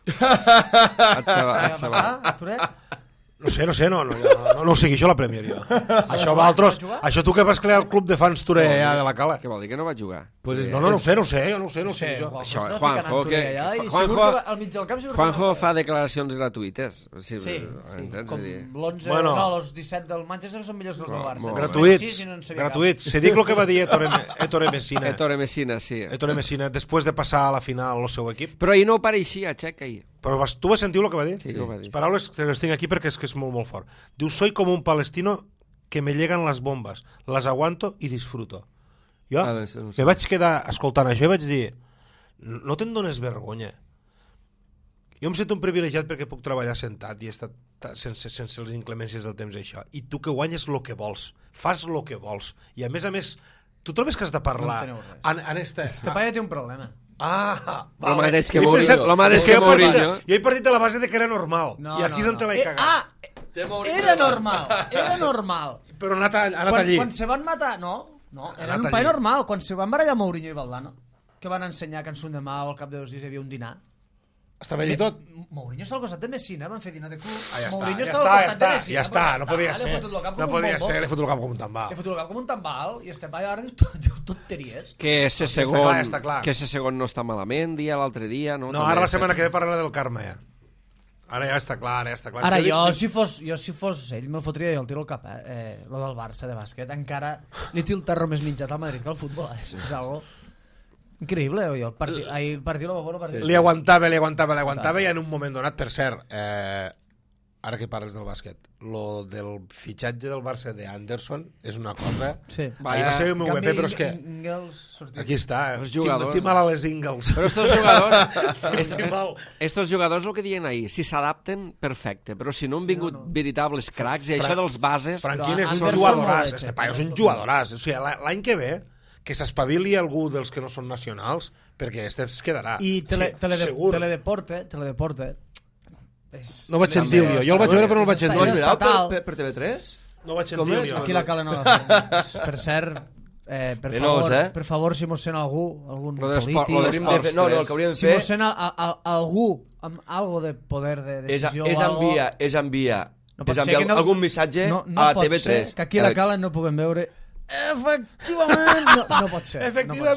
Què va passar, Touré? No sé, no ho sigui, això la Premier, jo. Això d'altres... Això tu que vas crear el club de fans Touré allà de la Cala. Què vol dir, que no va jugar? No ho sé, jo no ho sé, això. Això, Juanjo, Juanjo fa declaracions gratuïtes. Sí. Com l'11, Bueno. no, els 17 del Manchester són millors que els del Barça. Gratuïts. Se dic el que va dir Ettore Messina. Ettore Messina, sí. Ettore Messina, després de passar a la final el seu equip. Però ahir no apareixia, Txec, ahir. Però tu vas sentir el que va dir? Sí, que ho va dir. Les paraules que les tinc aquí perquè és que és molt, molt fort. Diu, soy como un palestino que me llegan las bombas, las aguanto y disfruto. Jo me vaig quedar escoltant això i vaig dir, no te'n dones vergonya. Jo em sento un privilegiat perquè puc treballar sentat i he estat sense les inclemències del temps això. I tu que guanyes el que vols, fas el que vols. I a més, tu trobes que has de parlar en este paio té un problema. Lo mateix que Mourinho. Jo he partit de la base de que era normal. I aquí és on te l'he cagat. Era normal. Però ha anat allí. Quan se van matar... No, era un paio normal. Quan se van barallar Mourinho i Valdano, que van ensenyar que en son demà o al cap de 2 dies hi havia un dinar. Estava allí tot? Mourinho està al costat de Messina, van fer dinar de club. Ja està, no podia ser. L'he fotut el cap com un tambal. L'he fotut el cap com un tambal i este paio ara diu tonteries. Que ese segon no està malament, l'altre dia... No, ara la setmana que ve parlarà del Carme, ja. Ara ja està clar, Ara, jo si fos ell, me'l fotria i el tiro al cap, lo del Barça de bàsquet. Encara li té el terro més minjat al Madrid que al futbol, és algo... Increïble, oi? El partit lo va veure. Li aguantava i en un moment donat, per cert, ara que parles del bàsquet, lo del fitxatge del Barça de Anderson és una cosa... Sí. Ahir va ser el meu EP, però és que... Aquí està, Els jugadors. tinc mal a les Ingles. Però estos jugadors el que diuen ahir, si s'adapten, perfecte, però si no han vingut veritables cracs, i això dels bases... Franquín és un Anderson jugadoràs, no este paio és un jugadoràs. O sigui, l'any que ve, que s'espavili algú dels que no són nacionals, perquè este es quedarà. I segur. Teledeporte... No vaig sentir jo el vaig veure però no el vaig sentir. No has mirat estatal. per TV3? No vaig Com sentir és? jo. Aquí la cala no la fem. Per cert, Penos, per favor, si mos sent algú, algun Lo d'esport, polític... lo Hauríem de fer- no, el que hauríem de Si fer mos sent algú amb algo de poder de és decisió o algo... enviar No pot ser que no- algun missatge no a pot TV3. ser que aquí a la cala no puguem veure... Efectivament! No pot ser. Efectivament!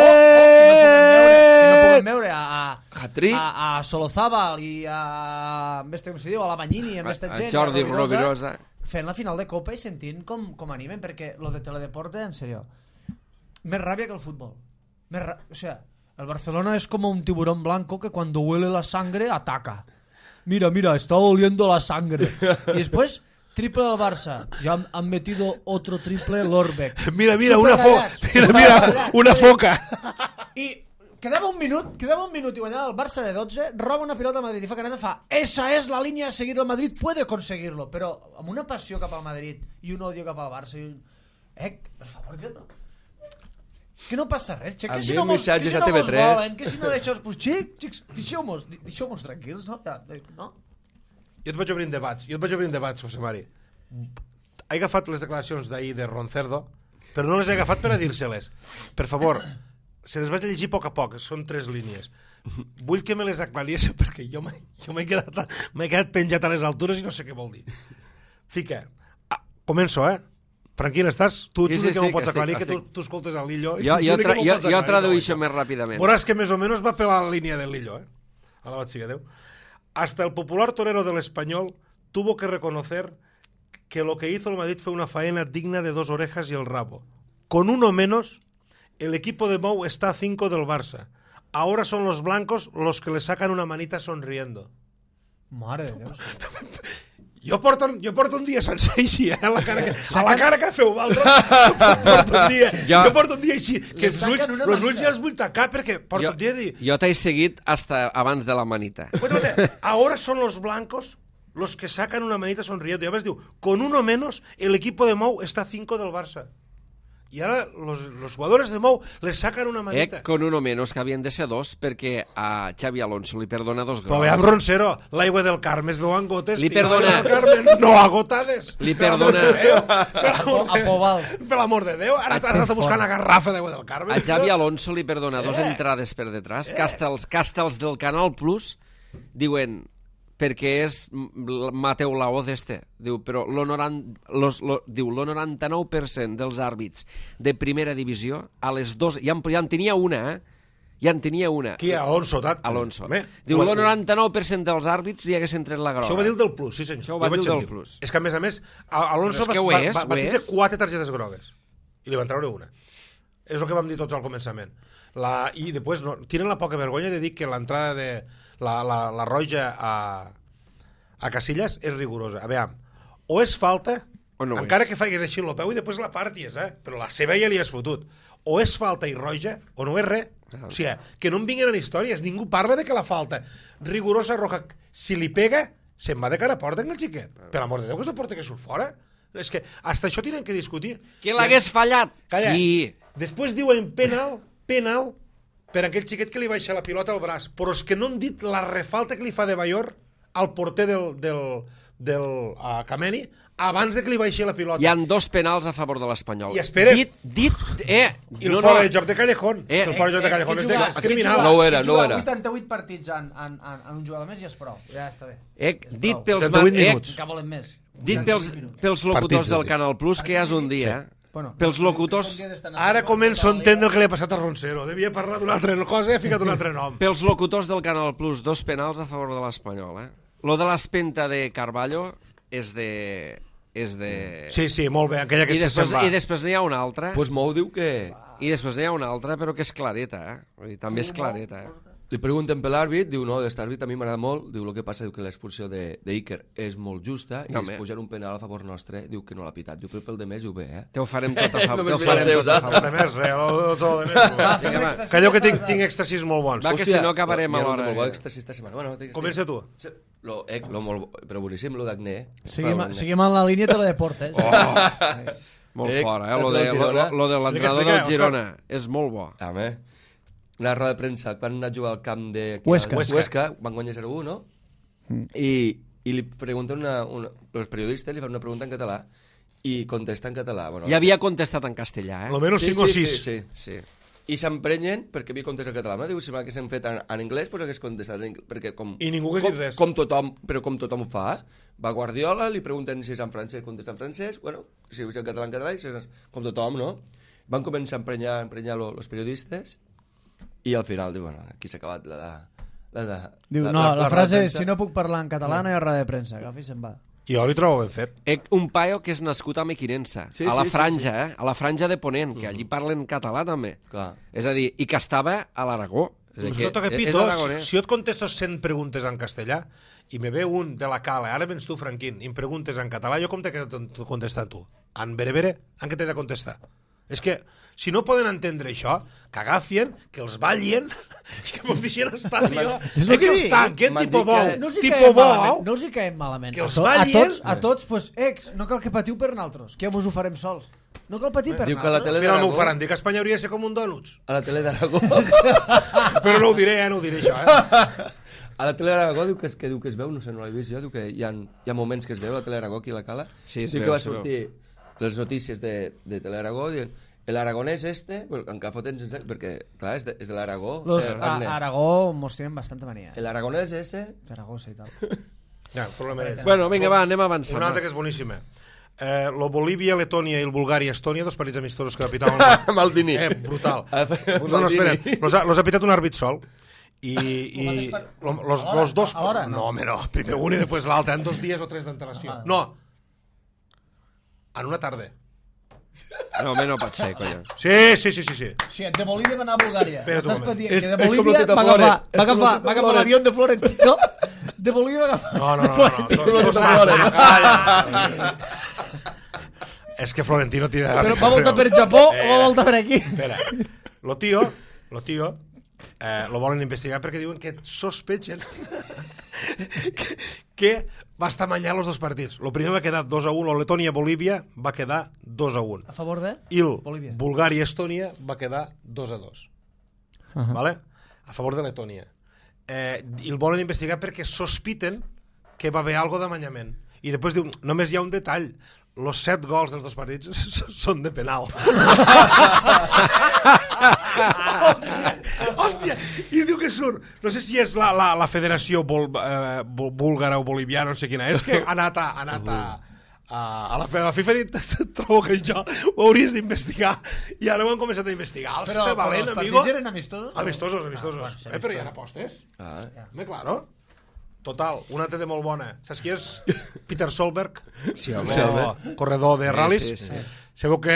Que no puguem veure Hat-trick. a Solozábal i a... com se diu, a la Bagnini, amb aquesta A gent, Jordi a Rovirosa. fent la final de Copa i sentint com animen, perquè lo de Teledeporte, en serio, més ràbia que el futbol. O sea, el Barcelona es como un tiburón blanco que cuando huele la sangre ataca. Mira, está oliendo la sangre. Y después, triple del Barça. Ya han metido otro triple Lorbeck. Mira, una foca. Mira, una foca. I quedava un minut i guanyava el Barça de 12, roba una pilota al Madrid i fa caneta, fa esa és la línia a seguir el Madrid, puede conseguirlo, però amb una passió cap al Madrid i un odio cap al Barça i un... per favor, tio, no. Que no passa res, que si no mos volen, que si no deixeu... Pues xics, deixeu-mos tranquils, no? No? Jo et vaig obrir debats, José Mari. He agafat les declaracions d'ahir de Roncerdo, però no les he agafat per a dir-se-les. Per favor, se les vaig llegir a poc, són 3 línies. Vull que me les aclaries perquè jo m'he quedat penjat a les altures i no sé què vol dir. Fica, començo, Franquín, estàs? Tu ets l'únic que m'ho pots aclarir, que tu escoltes el Lillo. Jo tradueixo més ràpidament. Veuràs que més o menys va pelar la línia del Lillo, Alabat siga Déu. Hasta el popular torero del Español tuvo que reconocer que lo que hizo el Madrid fue una faena digna de 2 orejas y el rabo. Con uno menos, el equipo de Mou está a 5 del Barça. Ahora son los blancos los que le sacan una manita sonriendo. Mare de Déu. Jo porto un dia sencer així, a la cara que feu vosaltres, jo porto un dia així, que els ulls ja els vull tacar perquè porto un dia a dir... Jo t'he seguit hasta abans de la manita. Ahora son los blancos los que sacan una manita sonriendo. I a més diu, con uno menos, el equipo de Mou está a 5 del Barça. I ara los jugadores de Mou les sacan una manita. Con uno menos, que havien de ser 2, perquè a Xavi Alonso li perdona 2 Però grocs. veiem, Roncero, l'aigua del Carme es veuen gotes Li i l'aigua perdona. del Carme no agotades. Li perdona. A Pobal. Per l'amor de Déu, ara t'has anat a buscar una garrafa d'aigua del Carme. A Xavi Alonso li perdona 2 entrades per detrás, que hasta els del Canal Plus diuen, perquè és Mateu Laó d'este, diu, però el 99% dels àrbits de primera divisió, a les 2, ja en tenia una, ja en tenia una. Qui, Alonso? Alonso. Diu, el 99% dels àrbits hi haguessin tret la groga. Això ho va dir el del Plus, sí senyor. Això ho va dir el del Plus. És que a més, Alonso va tindre 4 targetes grogues i li van treure una. És el que vam dir tots al començament. I després tienen la poca vergonya de dir que l'entrada de la roja a Casillas és rigorosa. A veure, o és falta, o no encara que faigues així en el peu i després la parties, però la seva ja li has fotut. O és falta i roja, o no és res. O sigui, que no em vinguin en històries, ningú parla de que la falta rigorosa roja, si li pega, se'n va de cara a porta en el xiquet. Per l'amor de Déu, que és el porta que surt fora. És que hasta això tenen que discutir. Que l'hagués fallat? Calla. Sí. Després diuen penal per aquell xiquet que li baixa la pilota al braç, però és que no han dit la refalta que li fa de Bayor al porter del Kameni abans de que li baixi la pilota. Hi han 2 penals a favor de l'Espanyol. I espera. I el fora de joc de Callejón. El fora de joc de Callejón és criminal. No ho era. 88 partits en un jugador més i és prou. Ja està bé. Dit pels que volen més. Dit pels locutors del Canal Plus que és un dia, pels locutors... Ara començo a entendre el que li ha passat a Roncero. Devia parlar d'una altra cosa i ha ficat un altre nom. Pels locutors del Canal Plus, 2 penals a favor de l'Espanyol. Lo de l'espenta de Carballo és de... Sí, molt bé, aquella que se'n va. I després n'hi ha una altra. Pues Mou diu que... I després n'hi ha una altra, però que és clareta, Vull dir, també és clareta, Li pregunten per l'àrbit, diu, no, aquest àrbit a mi m'agrada molt, diu, el que passa, diu que l'expulsió d'Iker és molt justa, i es pugen un penal a favor nostre, diu que no l'ha pitat, diu, però pel de més diu bé, Te ho farem tot a favor. Només mira el seu, El de més, tot de més. Que allò que tinc èxtasis molt bons. Va, que si no acabarem a l'hora. Molt bo èxtasis esta setmana. Bueno, Comença tu. Però boníssim, lo d'Agné. Seguim en la línia de l'Edeport, Molt fora, lo de l'entrenador del Girona. És molt bo. Home, una roda de premsa, van anar a jugar al camp de Huesca, van guanyar 0-1, no? I li pregunten els periodistes li fan una pregunta en català i contesta en català. Ja havia contestat en castellà, Almenys 5 o 6. Sí. I s'emprenyen perquè havia contestat en català. No? Diu, si que s'han fet en anglès, doncs hagués contestat en anglès. Perquè I ningú hagués dit res. Com tothom ho fa. Va a Guardiola, li pregunten si és en francès, contesta en francès, bueno, si és en català, com tothom, no? Van començar a emprenyar els periodistes i al final diu, bueno, aquí s'ha acabat la frase és, si no puc parlar en català no hi ha roda de premsa, agafi i se'n va. Jo li trobo ben fet. Un paio que és nascut a Mequinensa, a la franja, a la franja de Ponent, que allí parlen català també. Clar. És a dir, i que estava a l'Aragó. Si jo et contesto 100 preguntes en castellà i me ve un de la cala, ara vens tu, Franquín, i em preguntes en català, jo com t'he de contestar tu? En berebere? En què t'he de contestar? És que, si no poden entendre això, que agafien, que els ballien, que m'ho deixen estar, tio, que els tanquen, tipus bou. No els hi caem malament. Que els ballien. A tots, pues, no cal que patiu per nosaltres, que ja vos ho farem sols. No cal patir per nosaltres. Al final m'ho faran, dir que Espanya hauria de ser com un dònuts. A la tele d'Aragó. Però no ho diré, això, A la tele d'Aragó diu que es veu, no sé, no l'he vist jo, diu que hi ha moments que es veu a la tele d'Aragó aquí a la cala. Sí, diu que va sortir les notícies de Tele Aragó dient el aragonès encara foten sense... Perquè, clar, és de l'Aragó. Aragó mos tienen bastante manía. El aragonès Zaragoza i tal. Ja, el problema és... Bueno, vinga, va, anem avançant. Una altra que és boníssima. Lo Bolívia, Letònia i el Bulgària-Estònia, dos partits amistosos que pitaven... Maldini. Brutal. No, espera, los ha pitat un àrbit sol. I los dos... No, home, no. Primer un i després l'altre. En 2 dies o 3 d'antelació. No. En una tarda. No, home, no pot ser, colla. Sí. Sí, de Bolívia va anar a Bulgària. Estàs patint que de com Bolívia lo va agafar l'avió de Florentino. De Bolívia va agafar... No. És com lo que És que Florentino tira... Però va voltar per Japó o va voltar per aquí? Espera, lo tío lo volen investigar perquè diuen que sospetxen que va estar manyant els dos partits. Lo primer va quedar 2-1, la Letònia-Bolívia va quedar 2-1. A favor de? I el Bulgària-Estònia va quedar 2-2. Vale? A favor de Letònia. I el volen investigar perquè sospiten que va haver algo d'amanyament. I després diu, només hi ha un detall, los 7 gols dels dos partits són de penal. Hòstia, i diu que surt, no sé si és la federació búlgara o boliviana, no sé quina és, que ha anat a la FIFA i trobo que això ho hauries d'investigar i ara ho han començat a investigar. Però els partits eren amistosos? Amistosos. Però hi ha apostes? Claro. Total, una altra de molt bona. Saps qui és? Peter Solberg. Sí, home. Corredor de ral·lis. Sí. Sabeu que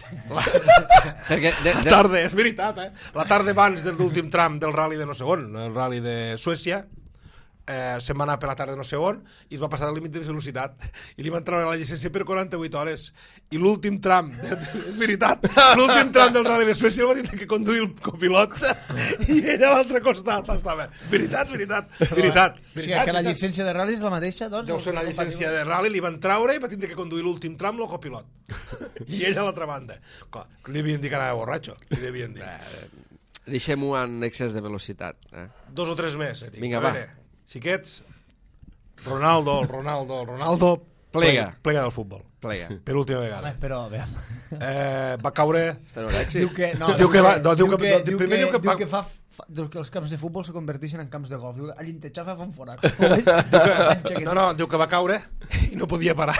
la tarda, és veritat, la tarda abans de l'últim tram del rally de no sé on, el rally de Suècia, se'n va anar per la tarda no sé on i es va passar el límit de velocitat i li van treure la llicència per 48 hores i l'últim tram, és veritat, l'últim tram del rally de Suècia el va tindre que conduir el copilot i ell a l'altre costat estava. Veritat. O sigui, que la llicència de rally és la mateixa, doncs? Deu ser la llicència de rally, li van treure i va tindre que conduir l'últim tram el copilot. I ell a l'altra banda. Li devien dir que anava borratxo. Li devien dir. Deixem-ho en excés de velocitat. 2 o 3 més. Vinga, va. Xiquets, Ronaldo plega del futbol. Plega. Per última vegada. Però, a veure... Va caure... Està anorèxic. Diu que els camps de futbol se converteixen en camps de golf. A l'Intexa fan forat. No, diu que va caure i no podia parar.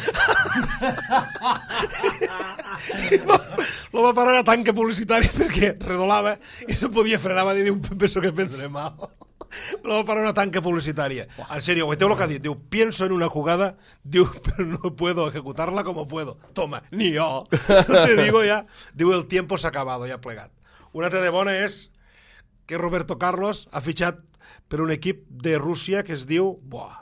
Lo va parar a tanca publicitària perquè redolava i no podia frenar. Va dir, penso que prendré mal. Lo va parar una tanca publicitària. En serio, oiteu lo que ha dit. Diu, pienso en una jugada, diu, pero no puedo ejecutarla como puedo. Toma, ni yo. No te digo ya. Diu, el tiempo s'ha acabado, ja plegat. Una altra de bona és que Roberto Carlos ha fitxat per un equip de Rússia que es diu...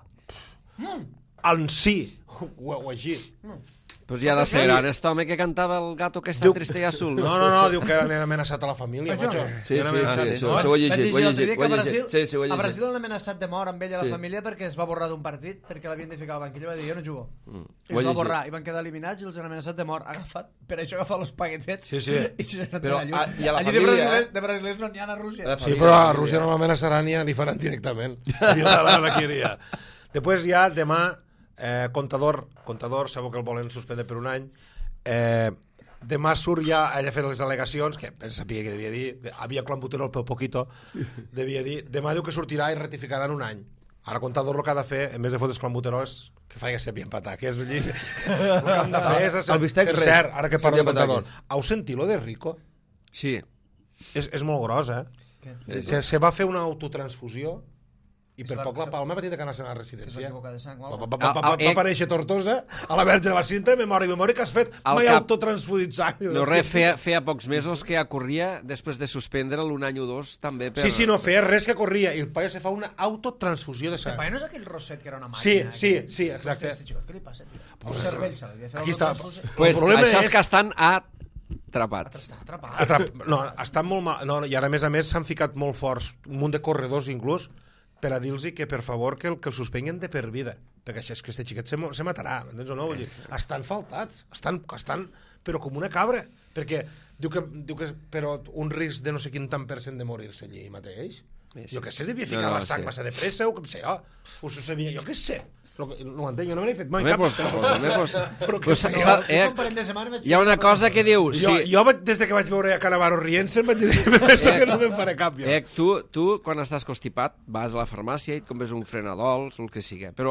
Ansi, o així. Pues ja ha de ser gran, este home que cantava el gato que està triste i azul. No, diu que han amenaçat a la família, macho. Sí, ho he llegit. A Brasil l'han amenaçat de mort amb ell a la família perquè es va borrar d'un partit, perquè l'havien de ficar al banquillo i va dir, jo no jugo. I es va borrar, i van quedar eliminats i els han amenaçat de mort. Per això agafat els paquetets. Sí. Però i a la allí família... de brasilers no n'hi ha a Rússia. Sí, però a Rússia no m'amenaçaran ni li faran directament. Després ja, demà, Contador, sabeu que el volen suspendre per un any. Demà surt ja ell a fer les al·legacions, que sabia que devia dir, havia clambutero el peu poquito, devia dir, demà diu que sortirà i rectificaran un any. Ara Contador el que ha de fer, en vez de fotre's clambutero, és que faci ser bien patà, que és el que han de fer és... El bistec per res. cert, ara que parlo de Contador, heu sentit lo de Rico? Sí. És molt gros, Se va fer una autotransfusió i per poc la Palma va tenir que anar a la residència. Va aparèixer Tortosa a la Verge de la Cinta, memòria, que has fet mai autotransfudit sang. No, res, feia pocs mesos que ja corria, després de suspendre un any o dos, també per... Sí, no feia res que corria, i el paio se fa una autotransfusió de sang. El paio no és aquell Rosset que era una màquina? Sí, exacte. Què li passa, tio? El cervell se li havia fet aquí està. Pues això és que estan atrapats. No, estan molt mal. No, i ara, a més, s'han ficat molt forts, un munt de corredors, inclús, per a dir-los que, per favor, que el suspenguen de per vida. Perquè això és que aquest xiquet se matarà, entens o no? Vull dir, estan faltats, estan però com una cabra. Perquè diu que però un risc de no sé quin tant % de morir-se allí mateix. Jo què sé, devia ficar la sang massa de pressa o què sé jo. Ho sabia, jo què sé. No ho entenc, jo no me n'he fet mai cap. Hi ha una cosa que diu... Jo des que vaig veure a Canavaro rient-se em vaig dir que no me'n faré cap. Tu, quan estàs constipat, vas a la farmàcia i et compres un frenadol, el que sigui, però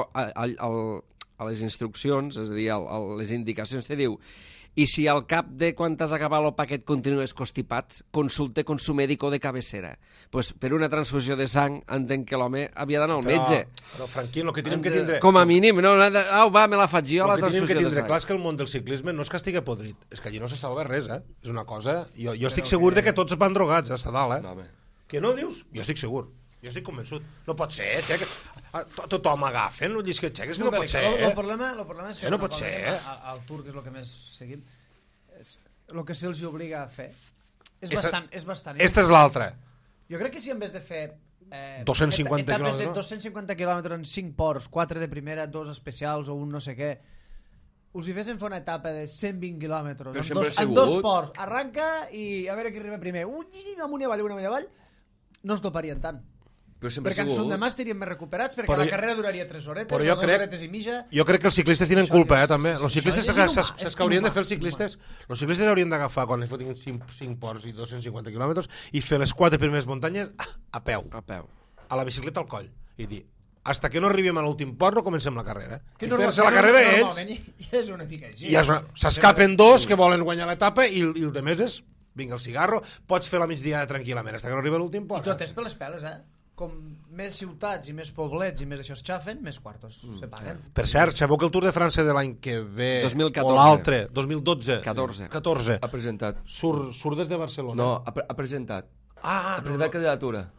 a les instruccions, és a dir, a les indicacions, te diu: i si al cap de quan t'has acabat el paquet continues constipat, consulte con su médico de cabecera. Pues per una transfusió de sang entenc que l'home havia d'anar al metge. Però, Franquín, el que tenim que tindre... Com a mínim, no, me la faig jo, la transfusió de sang. El que tenim que tindre clar és que el món del ciclisme no és que estigui podrit, és que allí no se salva res, És una cosa... Jo estic segur de que tots van drogats, a dalt, Que no dius? Jo estic segur. Jo estic convençut. No pot ser, que tothom agafen un llisquet xec, és que no pot ser. El problema és que no pot ser. Al Tour, que és el que més seguim, el que se'ls obliga a fer és bastant... Esta és l'altra. Jo crec que si en vez de fer 250 etapes de 250 quilòmetres en 5 ports, 4 de primera, 2 especials o un no sé què, us hi fessin fer una etapa de 120 quilòmetres en 2 ports, arranca i a veure qui arriba primer, amunt i avall, no es doparien tant. Perquè en Sondemà estarien més recuperats, perquè la carrera duraria 3 horetes o 2 horetes i mitja. Jo crec que els ciclistes tenen culpa, també. Els ciclistes és que haurien de fer els ciclistes haurien d'agafar quan es fotin 5 ports i 250 quilòmetres i fer les 4 primeres muntanyes a peu. A la bicicleta al coll. I dir, hasta que no arribem a l'últim port no comencem la carrera. I fer-se la carrera ells. Ja és una mica així. S'escapen 2 que volen guanyar l'etapa i el de més és, vinga, el cigarro, pots fer la migdiada tranquil·lament, hasta que no arriba a l'últim port. I tot és per les peles, Com més ciutats i més poblets i més això es xafen, més quartos se paguen. Per cert, sabeu que el Tour de França de l'any que ve 2014. o l'altre, 2012 14 ha presentat. Surt des de Barcelona. No, ha presentat. Ha presentat candidatura.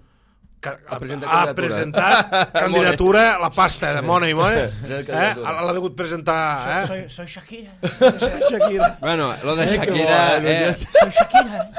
Ha presentat candidatura, la pasta de Mona i Mona. L'ha degut presentar. Soy Shakira. Bueno, lo de Shakira... Soy Shakira.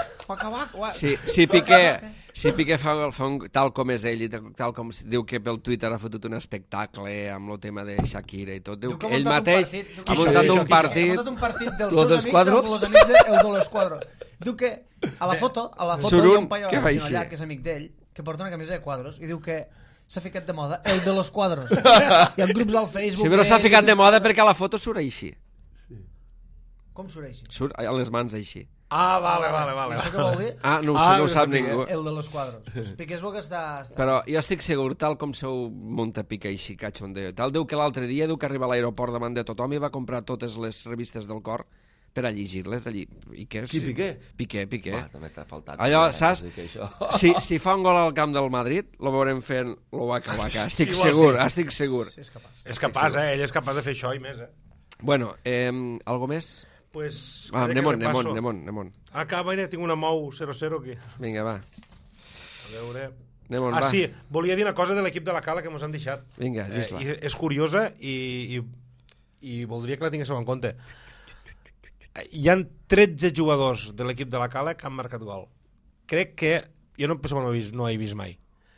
Si Piqué fa tal com és ell i tal com diu que pel Twitter ha fotut un espectacle amb el tema de Shakira i tot, diu que ell mateix ha muntat un partit dels seus amics amb els amics del Esquadro. Diu que a la foto hi ha un paio allà que és amic d'ell que porta una camisa de quadros i diu que s'ha ficat de moda el de los quadros. Hi ha grups al Facebook... Sí, però s'ha ficat de moda perquè a la foto surt així. Com surt així? Surt a les mans així. Vale. Això què vol dir? No ho sap ningú. El de los quadros. Piqué és bo que està... Però jo estic segur, tal com seu munta Piqué així, cachondeo, tal, diu que l'altre dia arriba a l'aeroport davant de tothom i va comprar totes les revistes del cor per a llegir-les d'allí. Qui, Piqué? Piqué. També està faltat. Allò, saps? Si fa un gol al camp del Madrid, lo veurem fent lo Waka Waka. Estic segur. És capaç, ell és capaç de fer això i més, Bueno, algo més? Anem. Acaba i tinc una Mou 0-0 aquí. Vinga, va. veure... Anem on va. Sí, volia dir una cosa de l'equip de la Cala que mos han deixat. Vinga, dis-la. És curiosa i voldria que la tinguéssiu en compte. Hi han 13 jugadors de l'equip de la Cala que han marcat gol. Crec que... Jo no he vist mai.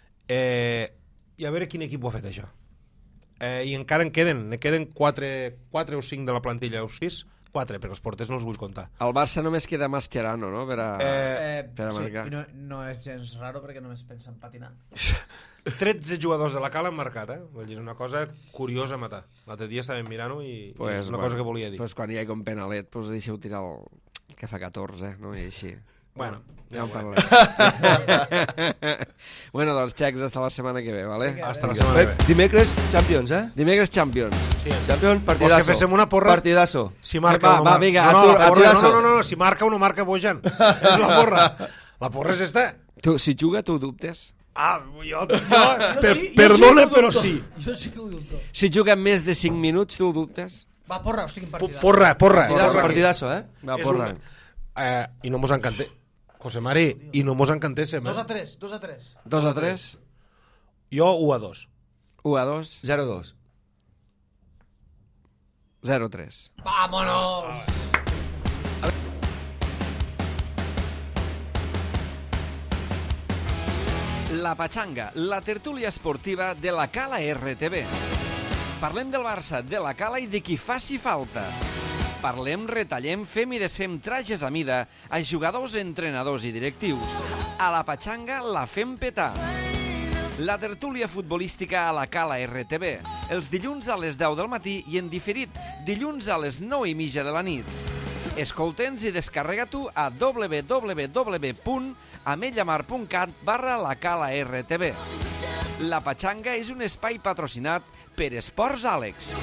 I a veure quin equip ho ha fet, això. I encara en queden 4 o 5 de la plantilla, o 6. 4, perquè els porters no els vull comptar. Al Barça només queda Mascherano, no?, per a marcar. Sí, no és gens raro perquè només pensa en patinar. 13 jugadors de la Cala han marcat, Vull dir, és una cosa curiosa a matar. L'altre dia estàvem mirant-ho i és una cosa que volia dir. Pues quan hi ha un penalet, pues deixeu tirar el que fa 14, no? I així. Bueno, ja en parlem. Bueno, doncs xecs hasta la setmana que ve, ¿vale? Hasta la setmana que ve. Dimecres, Champions, Dimecres Champions. Sí. Champions, partidazo. Vols que féssim una porra? Partidazo. Si marca Va, vinga, no, si marca o no marca Bojan. És la porra. La porra és esta. Tu, si juga, tu dubtes? Perdona, però sí. Jo sí que ho dubto. Si juga més de 5 minuts, tu dubtes? Va, porra, hosti, quin partidazo. Porra. Partidazo, Va, porra. I no mos encante. José Mari, i no mos encantéssim. 2-3. 2-3? Jo 1-2. 1-2? 0-2. 0-3. ¡Vámonos! La Pachanga, la tertúlia esportiva de la Cala RTV. Parlem del Barça, de la Cala i de qui faci falta. Parlem, retallem, fem i desfem trajes a mida a jugadors, entrenadors i directius. A la Pachanga la fem petar. La tertúlia futbolística a la Cala RTV, els dilluns a les 10 del matí i en diferit, dilluns a les 9:30 de la nit. Escolta'ns i descarrega-t'ho a www.ametlllamar.cat/la Cala RTV. La Pachanga és un espai patrocinat per Esports Àlex.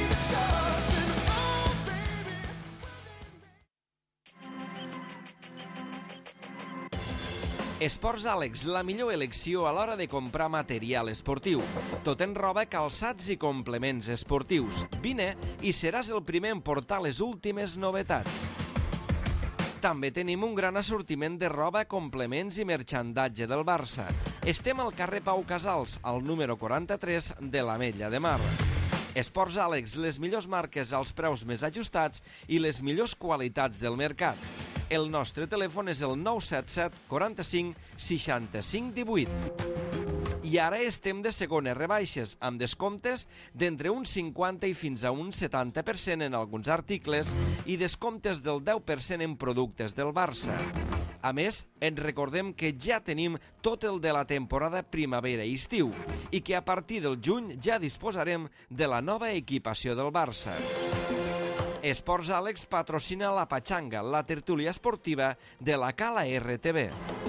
Esports Àlex, la millor elecció a l'hora de comprar material esportiu. Tot en roba, calçats i complements esportius. Vine i seràs el primer en portar les últimes novetats. També tenim un gran assortiment de roba, complements i merxandatge del Barça. Estem al carrer Pau Casals, al número 43 de l'Ametlla de Mar. Esports Àlex, les millors marques als preus més ajustats i les millors qualitats del mercat. El nostre telèfon és el 977 45 65 18. I ara estem de segones rebaixes, amb descomptes d'entre un 50 i fins a un 70% en alguns articles i descomptes del 10% en productes del Barça. A més, ens recordem que ja tenim tot el de la temporada primavera i estiu i que a partir del juny ja disposarem de la nova equipació del Barça. Esports Àlex patrocina la Pachanga, la tertúlia esportiva de la Cala RTV.